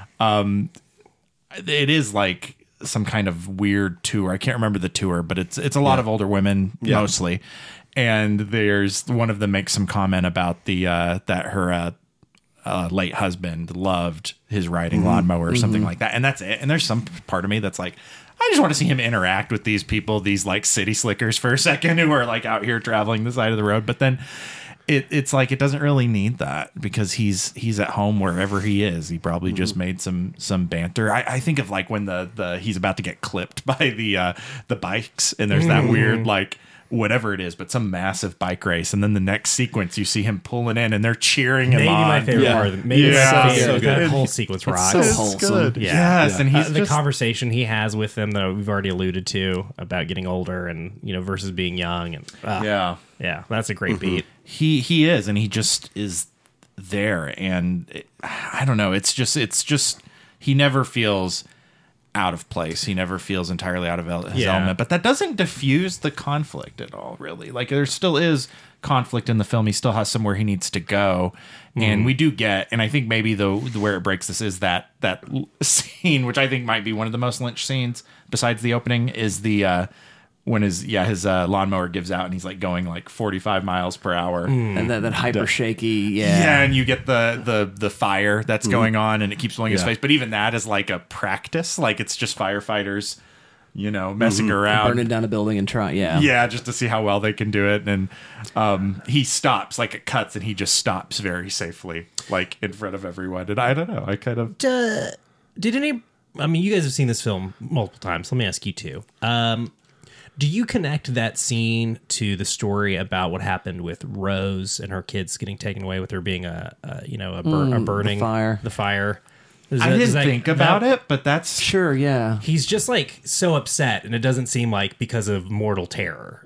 it is like some kind of weird tour. I can't remember the tour, but it's a lot of older women mostly, and there's one of them makes some comment about the that her late husband loved his riding lawnmower or something like that, and that's it. And there's some part of me that's like, I just want to see him interact with these people, these like city slickers for a second who are like out here traveling the side of the road. But then it's like, it doesn't really need that because he's at home wherever he is. He probably just made some banter. I think of like when the he's about to get clipped by the bikes, and there's that weird like whatever it is, but some massive bike race, and then the next sequence you see him pulling in and they're cheering him Maybe on. my favorite part of the maybe Yeah. my favorite. So good. That whole sequence rocks. so wholesome. Good. Yeah. Yes, and he's the just, conversation he has with them that we've already alluded to about getting older and versus being young, and yeah. that's a great beat. He is, and he just is there, and I don't know. It's just he never feels out of place. He never feels entirely out of his element, but that doesn't diffuse the conflict at all, really. Like, there still is conflict in the film. He still has somewhere he needs to go, and we do get, and I think maybe where it breaks this is that scene, which I think might be one of the most Lynch scenes besides the opening, is the when his lawnmower gives out and he's like going like 45 miles per hour. And that hyper shaky, Yeah, and you get the fire that's going on, and it keeps blowing his face. But even that is like a practice. Like, it's just firefighters, messing around, burning down a building and trying. Yeah, just to see how well they can do it. And he stops, like it cuts, and he just stops very safely, like in front of everyone. And I don't know, I kind of Did any? I mean, you guys have seen this film multiple times. Let me ask you too. Do you connect that scene to the story about what happened with Rose and her kids getting taken away, with her being a burning the fire. I didn't think about it, but that's Sure, yeah. He's just like so upset, and it doesn't seem like because of mortal terror,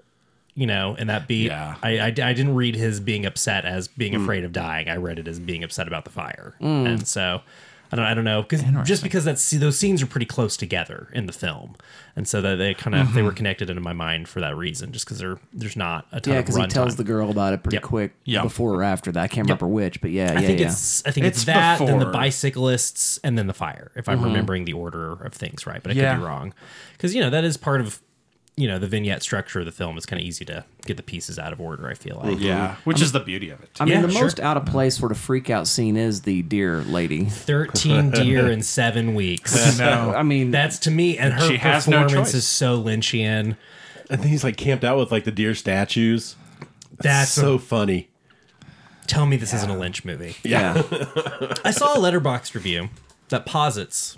and that beat. Yeah. I didn't read his being upset as being afraid of dying. I read it as being upset about the fire, and so. I don't know, because those scenes are pretty close together in the film, and so that they kind of they were connected into my mind for that reason, just because there's not a ton of because he runtime. tells the girl about it pretty quick before or after that. I can't remember which, but I think it's that, then the before. bicyclists, and then the fire, if I'm remembering the order of things right, but I could be wrong, because that is part of the vignette structure of the film. Is kind of easy to get the pieces out of order, I feel like. which is the beauty of it. I mean, Yeah, the sure. most out of place sort of freak out scene is the deer lady. 13 deer in 7 weeks. No, I mean, That's to me, and her She has no performance choice. is so Lynchian. And then he's like camped out with like the deer statues. That's So funny. Tell me this isn't a Lynch movie. yeah. I saw a Letterboxd review that posits.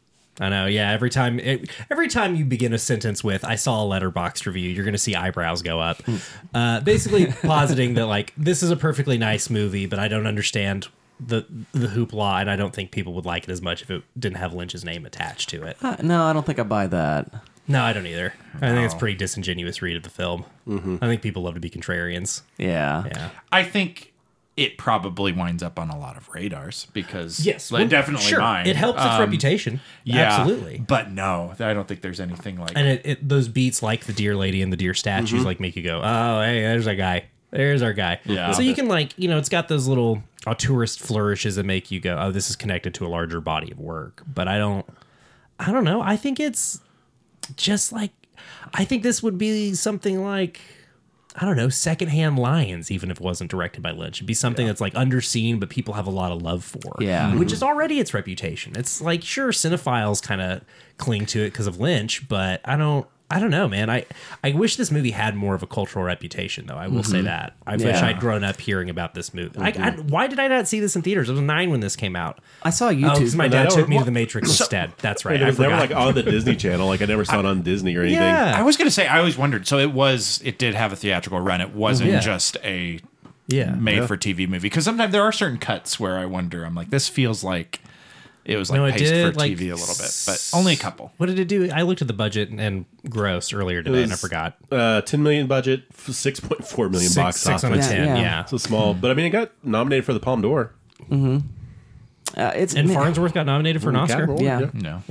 I know, yeah. Every time you begin a sentence with "I saw a Letterboxd review," you're going to see eyebrows go up. Basically, positing that like this is a perfectly nice movie, but I don't understand the hoopla, and I don't think people would like it as much if it didn't have Lynch's name attached to it. No, I don't think I buy that. No, I don't either. I think it's a pretty disingenuous read of the film. I think people love to be contrarians. Yeah. Yeah. I think it probably winds up on a lot of radars because Well, definitely sure. mine. It helps its reputation. Yeah, Absolutely. But no, I don't think there's anything like. And those beats like the deer lady and the deer statues like make you go, oh, hey, there's our guy. There's our guy. Yeah. So you can it's got those little auteurist flourishes that make you go, oh, this is connected to a larger body of work. But I don't know. I think it's just like, I think this would be something like, I don't know, Secondhand Lions, even if it wasn't directed by Lynch. It'd be something that's like underseen, but people have a lot of love for. Yeah. Which is already its reputation. It's like, sure, cinephiles kind of cling to it because of Lynch, but I don't know, man. I wish this movie had more of a cultural reputation, though. I will say that. I wish I'd grown up hearing about this movie. Why did I not see this in theaters? I was 9 when this came out. I saw Oh, YouTube. because my dad took me to The Matrix instead. That's right. It I was never forgot. like on the Disney Channel. Like I never saw it on Disney or anything. Yeah. I was going to say, I always wondered. So it did have a theatrical run. It wasn't Yeah. just a Yeah. made-for-TV movie. Because sometimes there are certain cuts where I wonder, I'm like, this feels like it was like No, it paced did, for like, TV a little bit, but only a couple. What did it do? I looked at the budget and gross earlier today, and I forgot. 10 million budget, 6.4 million box Six on a office. 10, Yeah. yeah. So small, but I mean, it got nominated for the Palme d'Or. It's And Farnsworth got nominated for an Oscar. Academy Award, Yeah. No. Yeah.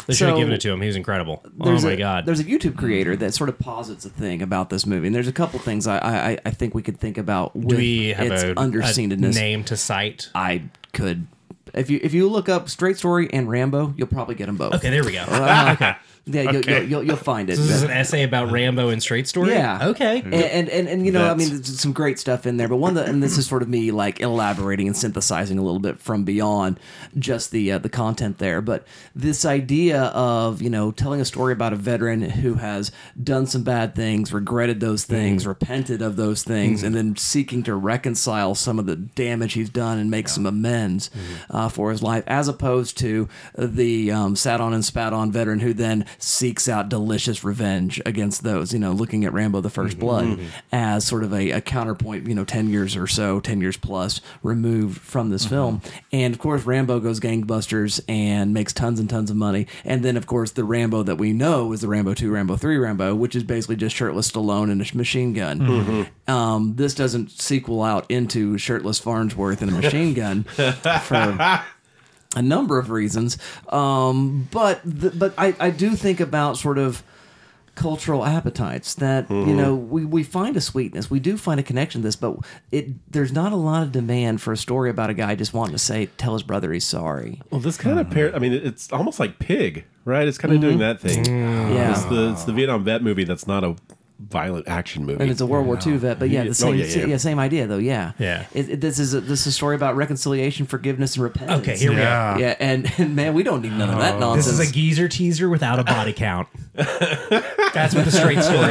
They should have given it to him. He was incredible. Oh my god. There's a YouTube creator that sort of posits a thing about this movie, and there's a couple things I think we could think about with Do we have its a underseatedness. name to cite? I could. If you look up Straight Story and Rambo, you'll probably get them both. Okay, there we go. Okay. Yeah, you'll find it. So this is an essay about Rambo and Straight Story? Yeah. Okay. And you know, I mean, there's some great stuff in there, but and this is sort of me like elaborating and synthesizing a little bit from beyond just the content there. But this idea of, you know, telling a story about a veteran who has done some bad things, regretted those things, repented of those things, and then seeking to reconcile some of the damage he's done and make some amends for his life, as opposed to the sat on and spat on veteran who then seeks out delicious revenge against those, you know, looking at Rambo the First Blood as sort of a counterpoint, you know, 10 years plus removed from this film. And of course, Rambo goes gangbusters and makes tons and tons of money. And then, of course, the Rambo that we know is the Rambo 2, Rambo 3 Rambo, which is basically just shirtless Stallone and a machine gun. This doesn't sequel out into shirtless Farnsworth and a machine gun for a number of reasons, but I do think about sort of cultural appetites that you know we find a sweetness, we do find a connection to this, but there's not a lot of demand for a story about a guy just wanting to tell his brother he's sorry. Well, this kind of I mean, it's almost like Pig, right? It's kind of doing that thing. Yeah. It's the Vietnam vet movie that's not a violent action movie. And it's a World War II vet, but yeah, the same, yeah. same idea though. Yeah, Yeah. This is a story about reconciliation, forgiveness, and repentance. Okay, here we go. Yeah, and man, we don't need none of that nonsense. This is a geezer teaser without a body count. That's what the Straight Story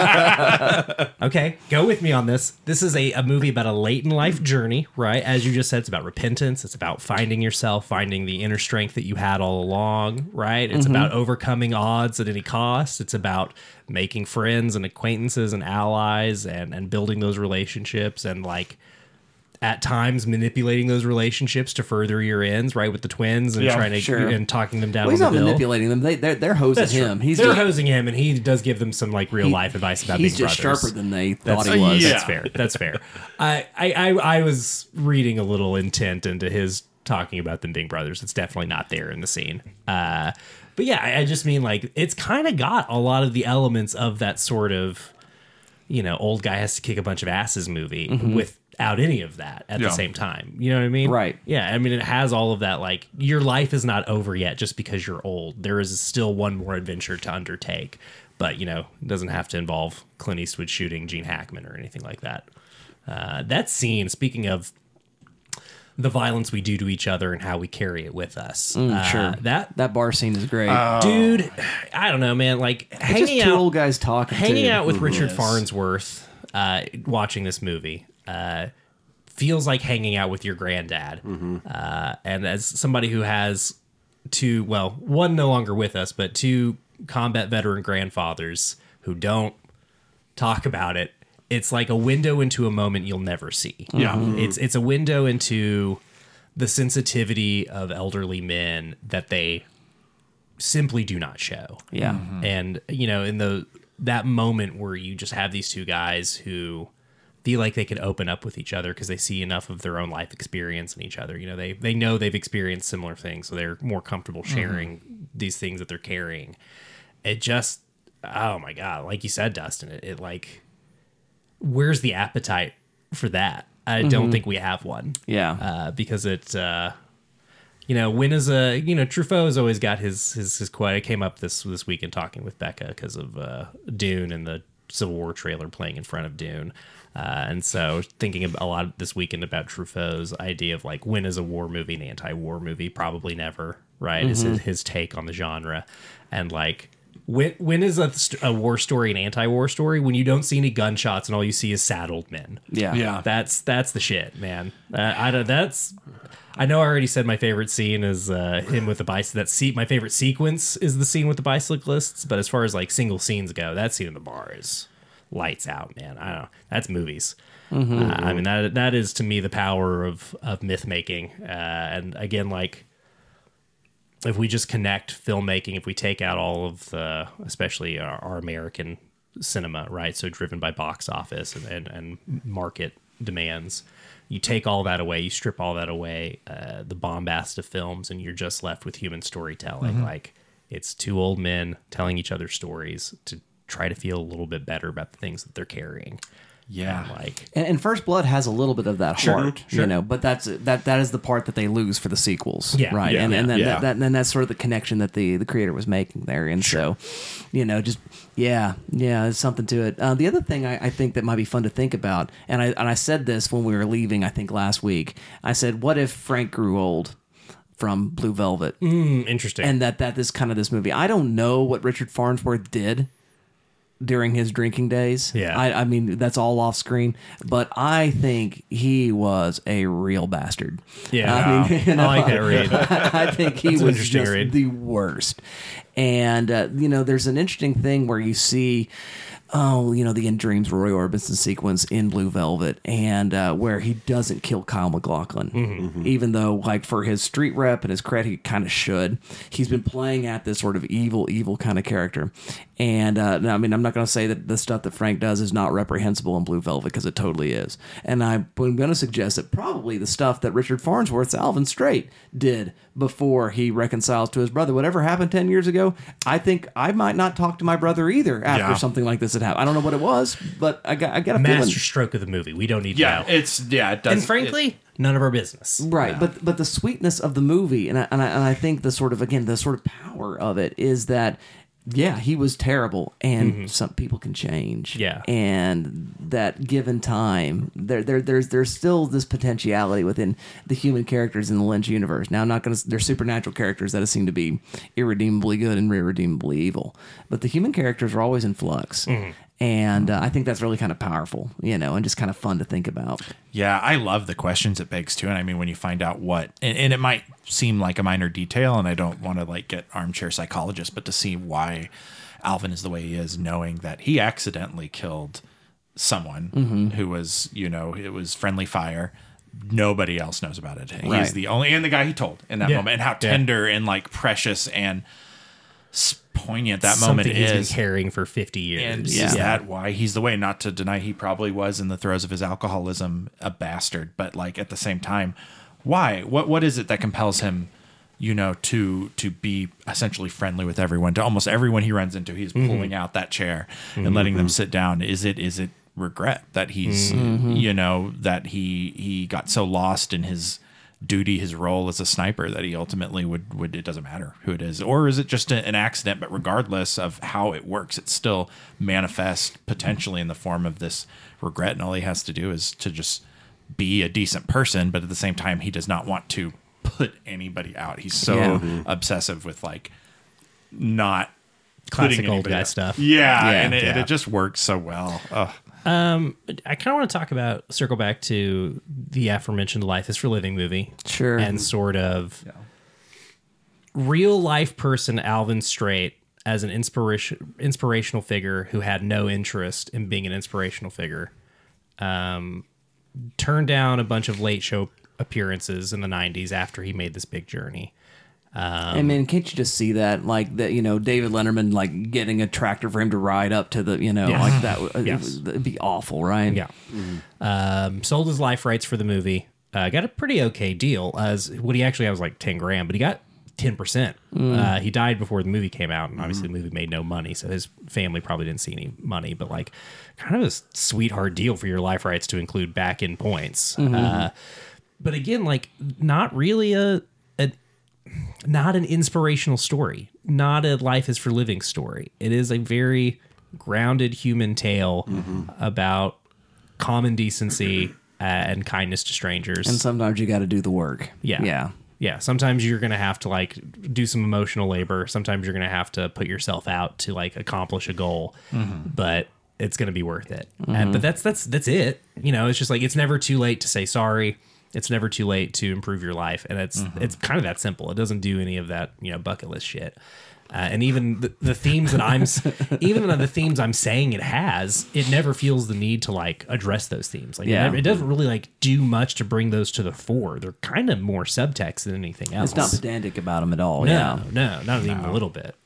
is. Okay, go with me on this. This is a movie about a late in life journey, right? As you just said, it's about repentance. It's about finding yourself, finding the inner strength that you had all along, right? It's about overcoming odds at any cost. It's about making friends and acquaintances and allies and building those relationships and like at times manipulating those relationships to further your ends, right? With the twins and trying to and talking them down. Well, he's on not the bill. manipulating them. They're hosing That's him. True. They're hosing him, and he does give them some like real life advice about being he's just brothers. sharper than they thought he was. That's fair. That's fair. I was reading a little intent into his talking about them being brothers. It's definitely not there in the scene. But yeah, I just mean like it's kind of got a lot of the elements of that sort of, you know, old guy has to kick a bunch of asses movie without any of that at the same time. You know what I mean? Right. Yeah. I mean, it has all of that. Like your life is not over yet just because you're old. There is still one more adventure to undertake. But, you know, it doesn't have to involve Clint Eastwood shooting Gene Hackman or anything like that. That scene, speaking of the violence we do to each other and how we carry it with us. Sure. That bar scene is great. Dude, I don't know, man. Like It's hanging just two out, old guys talking. hanging too. out with Richard Farnsworth, watching this movie, feels like hanging out with your granddad. And as somebody who has one no longer with us, but two combat veteran grandfathers who don't talk about it, it's like a window into a moment you'll never see. Yeah. It's a window into the sensitivity of elderly men that they simply do not show. Yeah. And you know, in that moment where you just have these two guys who feel like they could open up with each other because they see enough of their own life experience in each other. You know, they know they've experienced similar things, so they're more comfortable sharing these things that they're carrying. It just, oh my God, like you said, Dustin, it like, where's the appetite for that? I don't think we have one. Yeah. Because it, you know, Truffaut's always got his quote. I came up this weekend talking with Becca because of Dune and the Civil War trailer playing in front of Dune. And so thinking a lot this weekend about Truffaut's idea of like, when is a war movie an anti-war movie? Probably never, right? Is his take on the genre. And like, when is a war story an anti-war story? When you don't see any gunshots and all you see is saddled men. Yeah. Yeah. That's the shit, man. I know I already said my favorite scene is him with the bicycle. My favorite sequence is the scene with the bicyclists. But as far as like single scenes go, that scene in the bar is lights out, man. I don't know. That's movies. I mean, that is to me the power of myth making. And again, like, if we just connect filmmaking, if we take out all of the, especially our American cinema, right? So driven by box office and market demands, you take all that away, you strip all that away, the bombast of films, and you're just left with human storytelling. Like, It's two old men telling each other stories to try to feel a little bit better about the things that they're carrying. Yeah. Like, And First Blood has a little bit of that heart, sure. you know, but that is the part that they lose for the sequels, Yeah, right? yeah, and then yeah. then that's sort of the connection that the creator was making there, and so, you know, just there's something to it. The other thing I think that might be fun to think about, and I said this when we were leaving, I think last week, I said, what if Frank grew old from Blue Velvet, interesting. and that is kind of this movie. I don't know what Richard Farnsworth did during his drinking days. Yeah. I mean, that's all off screen, but I think he was a real bastard. Yeah. I mean, you know, I like that read. I think he That's an was interesting just read. the worst. And, you know, there's an interesting thing where you see, the In Dreams Roy Orbison sequence in Blue Velvet, and where he doesn't kill Kyle MacLachlan, even though, like, for his street rep and his cred, he kind of should. He's been playing at this sort of evil kind of character. And, now, I mean, I'm not going to say that the stuff that Frank does is not reprehensible in Blue Velvet, because it totally is. And I'm going to suggest that probably the stuff that Richard Farnsworth's Alvin Straight did before he reconciles to his brother, whatever happened 10 years ago, I think I might not talk to my brother either after Yeah. something like this had happened. I don't know what it was, but I got a Master feeling. stroke of the movie. We don't need to Yeah, know. it does. And frankly, none of our business. Right, but the sweetness of the movie, and I think the sort of power of it is that, yeah, he was terrible, and some people can change. Yeah. And that given time, there's still this potentiality within the human characters in the Lynch universe. Now, I'm not going to. They're supernatural characters that seem to be irredeemably good and irredeemably evil, but the human characters are always in flux. And I think that's really kind of powerful, you know, and just kind of fun to think about. Yeah, I love the questions it begs too. And I mean, when you find out what, and it might seem like a minor detail, and I don't want to like get armchair psychologist, but to see why Alvin is the way he is, knowing that he accidentally killed someone who was, you know, it was friendly fire. Nobody else knows about it. Right. He's the only, and the guy he told in that Yeah. moment, and how tender and like precious and poignant that moment Something he's been is. carrying for 50 years. And is that why he's the way? Not to deny he probably was in the throes of his alcoholism a bastard, but like at the same time, why? What is it that compels him, you know, to be essentially friendly with everyone? To almost everyone he runs into, he's pulling out that chair and letting them sit down. Is it regret that he's you know, that he got so lost in his duty, his role as a sniper, that he ultimately would it doesn't matter who it is, or is it just an accident? But regardless of how it works, it still manifests potentially in the form of this regret, and all he has to do is to just be a decent person. But at the same time, he does not want to put anybody out. He's so obsessive with like not Classic putting old anybody guy out. stuff. And it just works so well. Ugh. I kind of want to circle back to the aforementioned Life is for Living movie. Sure. And sort of real life person Alvin Straight as an inspirational figure who had no interest in being an inspirational figure. Turned down a bunch of late show appearances in the 90s after he made this big journey. I mean, can't you just see that, like that? You know, David Letterman like getting a tractor for him to ride up to the, you know, Yes. like that. Yes. It'd be awful, right? Yeah. Sold his life rights for the movie. Got a pretty okay deal. As what he actually had was like 10 grand, but he got 10%. He died before the movie came out, and obviously the movie made no money, so his family probably didn't see any money. But like, kind of a sweetheart deal for your life rights to include back end points. But again, like, not really not an inspirational story, not a Life is for Living story. It is a very grounded human tale about common decency and kindness to strangers. And sometimes you got to do the work. Yeah. Sometimes you're going to have to like do some emotional labor. Sometimes you're going to have to put yourself out to like accomplish a goal, but it's going to be worth it. But that's it. You know, it's just like, it's never too late to say sorry. It's never too late to improve your life. And it's kind of that simple. It doesn't do any of that, you know, bucket list shit. And even the themes that the themes I'm saying it has, it never feels the need to like address those themes. Like it doesn't really like do much to bring those to the fore. They're kind of more subtext than anything else. It's not pedantic about them at all. No, not even a little bit.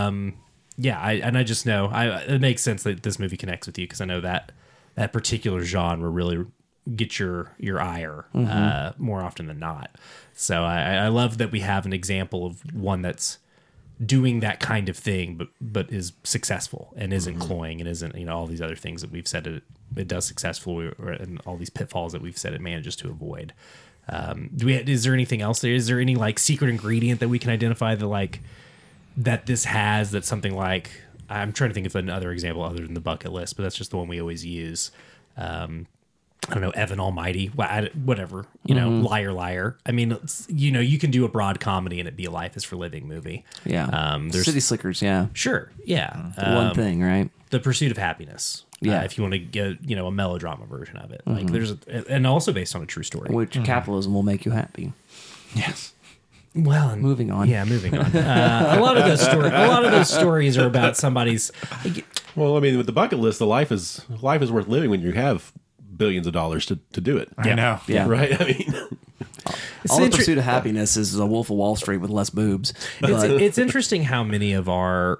I just know it makes sense that this movie connects with you, because I know that particular genre really get your ire more often than not. So I love that we have an example of one that's doing that kind of thing, but is successful and isn't cloying and isn't, all these other things that we've said it does successfully, and all these pitfalls that we've said it manages to avoid. Is there anything else there? Is there any like secret ingredient that we can identify that this has, that's something like, I'm trying to think of another example other than the bucket list, but that's just the one we always use. I don't know, Evan Almighty, whatever, Liar, Liar. I mean, you can do a broad comedy and it be a Life is for Living movie. Yeah. There's City Slickers, yeah. Sure. Yeah. The one thing, right? The Pursuit of Happiness. Yeah. If you want to get, a melodrama version of it. Like and also based on a true story. Which capitalism will make you happy. Yes. Well, and Moving on. Yeah, moving on. A lot of those stories are about somebody's. Well, I mean, with the bucket list, the life is worth living when you have billions of dollars to do it. I know. Yeah. Right? I mean, All the Pursuit of Happiness is a Wolf of Wall Street with less boobs. It's interesting how many of our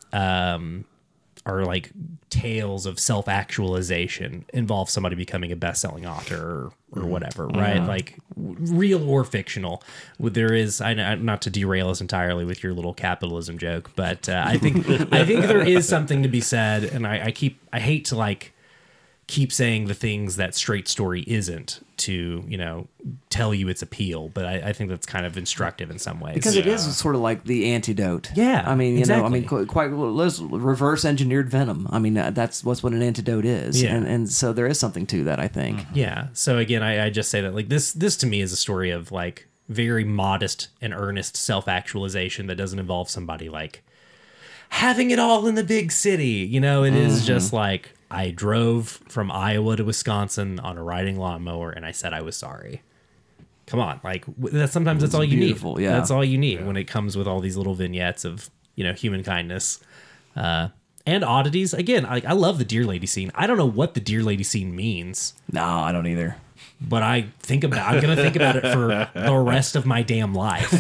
like tales of self-actualization involve somebody becoming a best-selling author or whatever, right? Like real or fictional. There is, not to derail us entirely with your little capitalism joke, but I think there is something to be said, and I hate to like keep saying the things that Straight Story isn't to, tell you its appeal, but I think that's kind of instructive in some ways. Because it is sort of like the antidote. Yeah, I mean, exactly. quite reverse engineered venom. I mean, that's what an antidote is. Yeah. And so there is something to that, I think. Yeah. So again, I just say that like this to me is a story of like very modest and earnest self-actualization that doesn't involve somebody like having it all in the big city. It is just like, I drove from Iowa to Wisconsin on a riding lawnmower and I said I was sorry. Come on. Like sometimes that's all you beautiful, need. yeah. That's all you need when it comes with all these little vignettes of, human kindness. And oddities. Again, I love the Deer Lady scene. I don't know what the Deer Lady scene means, No, I don't either. but I'm going to think about it for the rest of my damn life.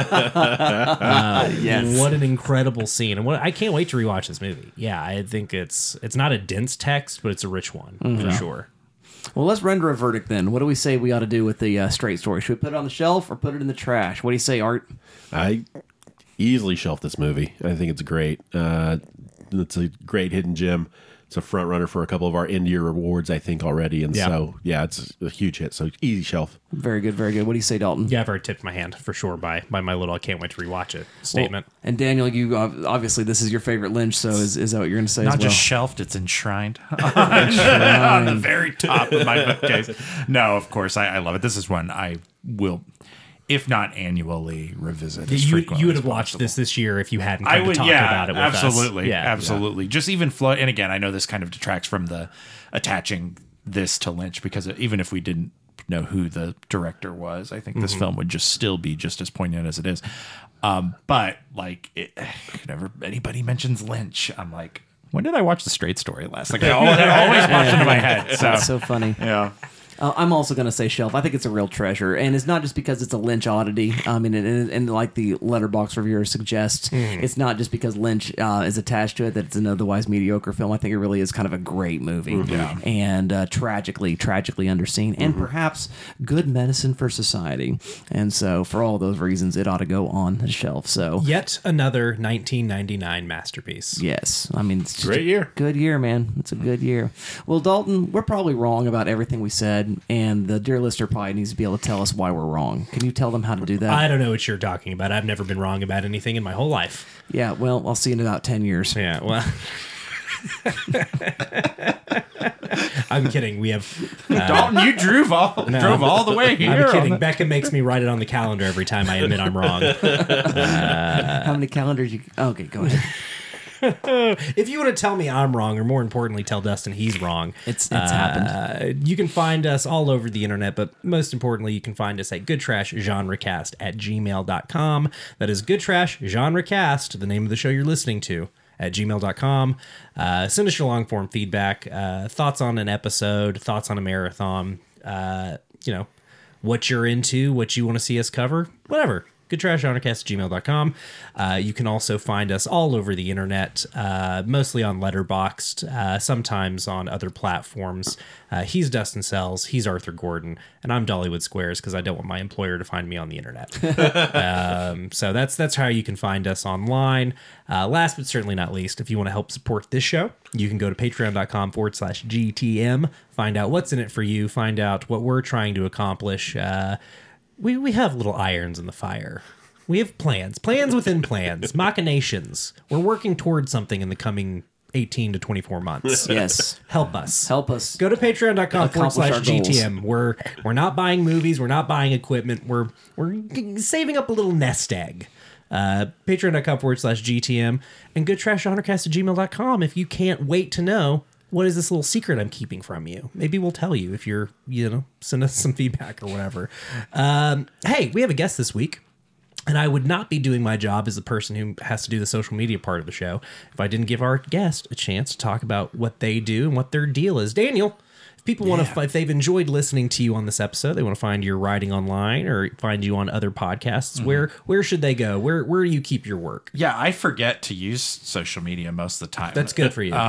Yes. What an incredible scene. And I can't wait to rewatch this movie. Yeah, I think it's not a dense text, but it's a rich one for sure. Well, let's render a verdict then. What do we say we ought to do with the Straight Story? Should we put it on the shelf or put it in the trash? What do you say, Art? I easily shelf this movie. I think it's great. It's a great hidden gem. It's a front runner for a couple of our Indie awards, I think, already. And so, yeah, it's a huge hit. So easy shelf. Very good, very good. What do you say, Dalton? Yeah, I've already tipped my hand for sure by my little I can't wait to rewatch it statement. Well, and Daniel, you obviously this is your favorite Lynch, so is that what you're going to say Not as well? just shelved, it's enshrined on the very top of my bookcase. No, of course, I love it. This is one I will, if not annually, revisit. as frequently You would as have watched possible. this year if you hadn't I come would, to talk about it with absolutely, us. Yeah, absolutely. Just even flow. And again, I know this kind of detracts from the attaching this to Lynch because even if we didn't know who the director was, I think this film would just still be just as poignant as it is. But like, whenever anybody mentions Lynch, I'm like, when did I watch The Straight Story last? Like, it always pops into my head. So, That's so funny. yeah. I'm also going to say shelf. I think it's a real treasure, and it's not just because it's a Lynch oddity. And like the Letterboxd reviewer suggests, it's not just because Lynch is attached to it that it's an otherwise mediocre film. I think it really is kind of a great movie, and tragically underseen, and perhaps good medicine for society. And so, for all those reasons, it ought to go on the shelf. So, Yet another 1999 masterpiece. yes, I mean, it's just Great year. Good year, man. It's a good year. Well, Dalton, we're probably wrong about everything we said, and the dear listener probably needs to be able to tell us why we're wrong. Can you tell them how to do that? I don't know what you're talking about. I've never been wrong about anything in my whole life. Yeah, well, I'll see you in about 10 years. Yeah, well. I'm kidding. We have. Dalton, you drove all the way here. I'm kidding. Becca makes me write it on the calendar every time I admit I'm wrong. How many calendars you... Okay, go ahead. If you want to tell me I'm wrong, or more importantly, tell Dustin he's wrong, It's happened. you can find us all over the internet, but most importantly, you can find us at goodtrashgenrecast@gmail.com. That is goodtrashgenrecast, the name of the show you're listening to, at gmail.com. Send us your long form feedback, thoughts on an episode, thoughts on a marathon, what you're into, what you want to see us cover, whatever. goodtrashgenrecast@gmail.com. You can also find us all over the internet, mostly on Letterboxd, sometimes on other platforms. He's Dustin Sells, he's Arthur Gordon, and I'm Dollywood Squares because I don't want my employer to find me on the internet. So that's how you can find us online. Last but certainly not least, if you want to help support this show, you can go to patreon.com/GTM, find out what's in it for you, find out what we're trying to accomplish. We have little irons in the fire. We have plans within plans, machinations. We're working towards something in the coming 18 to 24 months. Yes. Help us. Help us. Go to patreon.com/GTM. goals. We're not buying movies. We're not buying equipment. We're saving up a little nest egg. Patreon.com/GTM and goodtrashgenrecast@gmail.com if you can't wait to know what is this little secret I'm keeping from you. Maybe we'll tell you if you're, send us some feedback or whatever. Hey, we have a guest this week. And I would not be doing my job as the person who has to do the social media part of the show if I didn't give our guest a chance to talk about what they do and what their deal is. Daniel, if people want to, if they've enjoyed listening to you on this episode, they want to find your writing online or find you on other podcasts, where should they go? Where do you keep your work? Yeah, I forget to use social media most of the time. That's good for you.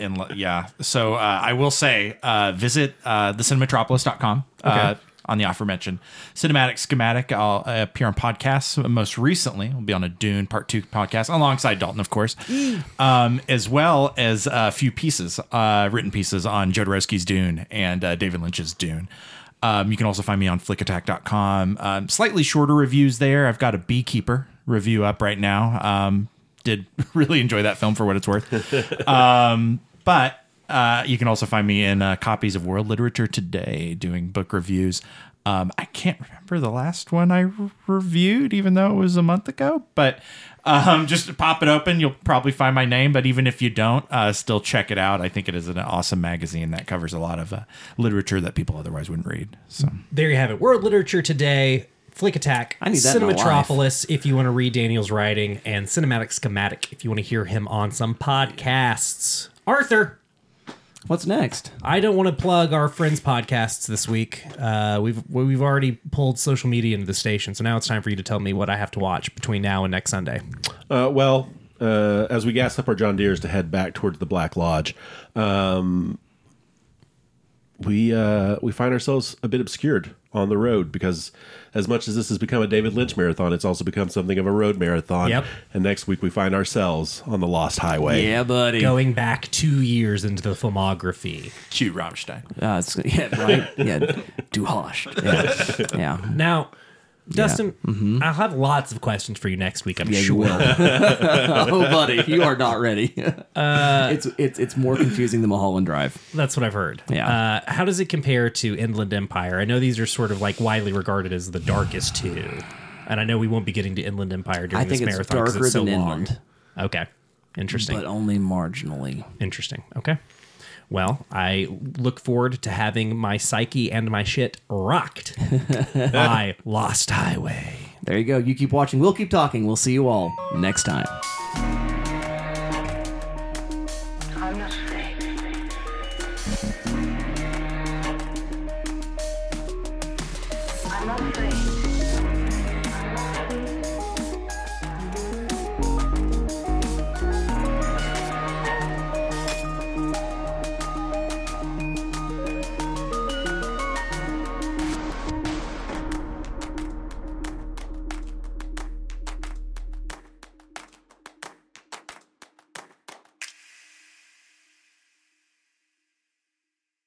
So I will say, visit thecinematropolis.com. Okay. On the aforementioned Cinematic Schematic. I'll appear on podcasts. Most recently, we'll be on a Dune Part 2 podcast alongside Dalton, of course, as well as a few pieces, written pieces on Jodorowsky's Dune and David Lynch's Dune. You can also find me on flickattack.com. Slightly shorter reviews there. I've got a Beekeeper review up right now. Did really enjoy that film for what it's worth. But you can also find me in copies of World Literature Today doing book reviews. I can't remember the last one I reviewed, even though it was a month ago. But just pop it open. You'll probably find my name. But even if you don't, still check it out. I think it is an awesome magazine that covers a lot of literature that people otherwise wouldn't read. So There you have it. World Literature Today, Flick Attack, I need that in my Cinematropolis if you want to read Daniel's writing, and Cinematic Schematic if you want to hear him on some podcasts. Arthur, What's next? I don't want to plug our friends' podcasts this week. We've already pulled social media into the station, so now it's time for you to tell me what I have to watch between now and next Sunday. As we gas up our John Deeres to head back towards the Black Lodge, we find ourselves a bit obscured on the road because as much as this has become a David Lynch marathon, it's also become something of a road marathon. Yep. And next week we find ourselves on the Lost Highway. Yeah, buddy. Going back 2 years into the filmography. cue Rammstein. Right? Yeah. Du Hast. Yeah. Now, Dustin, I'll have lots of questions for you next week, I'm Yeah, you sure. will. Oh, buddy, you are not ready. It's more confusing than Mulholland Drive. That's what I've heard. Yeah. How does it compare to Inland Empire? I know these are sort of like widely regarded as the darkest two. And I know we won't be getting to Inland Empire during I think this it's marathon because darker it's so than long. Inland, Okay. Interesting. but only marginally. Interesting. Okay. Well, I look forward to having my psyche and my shit rocked by Lost Highway. There you go. You keep watching. We'll keep talking. We'll see you all next time. I'm afraid. I'm afraid.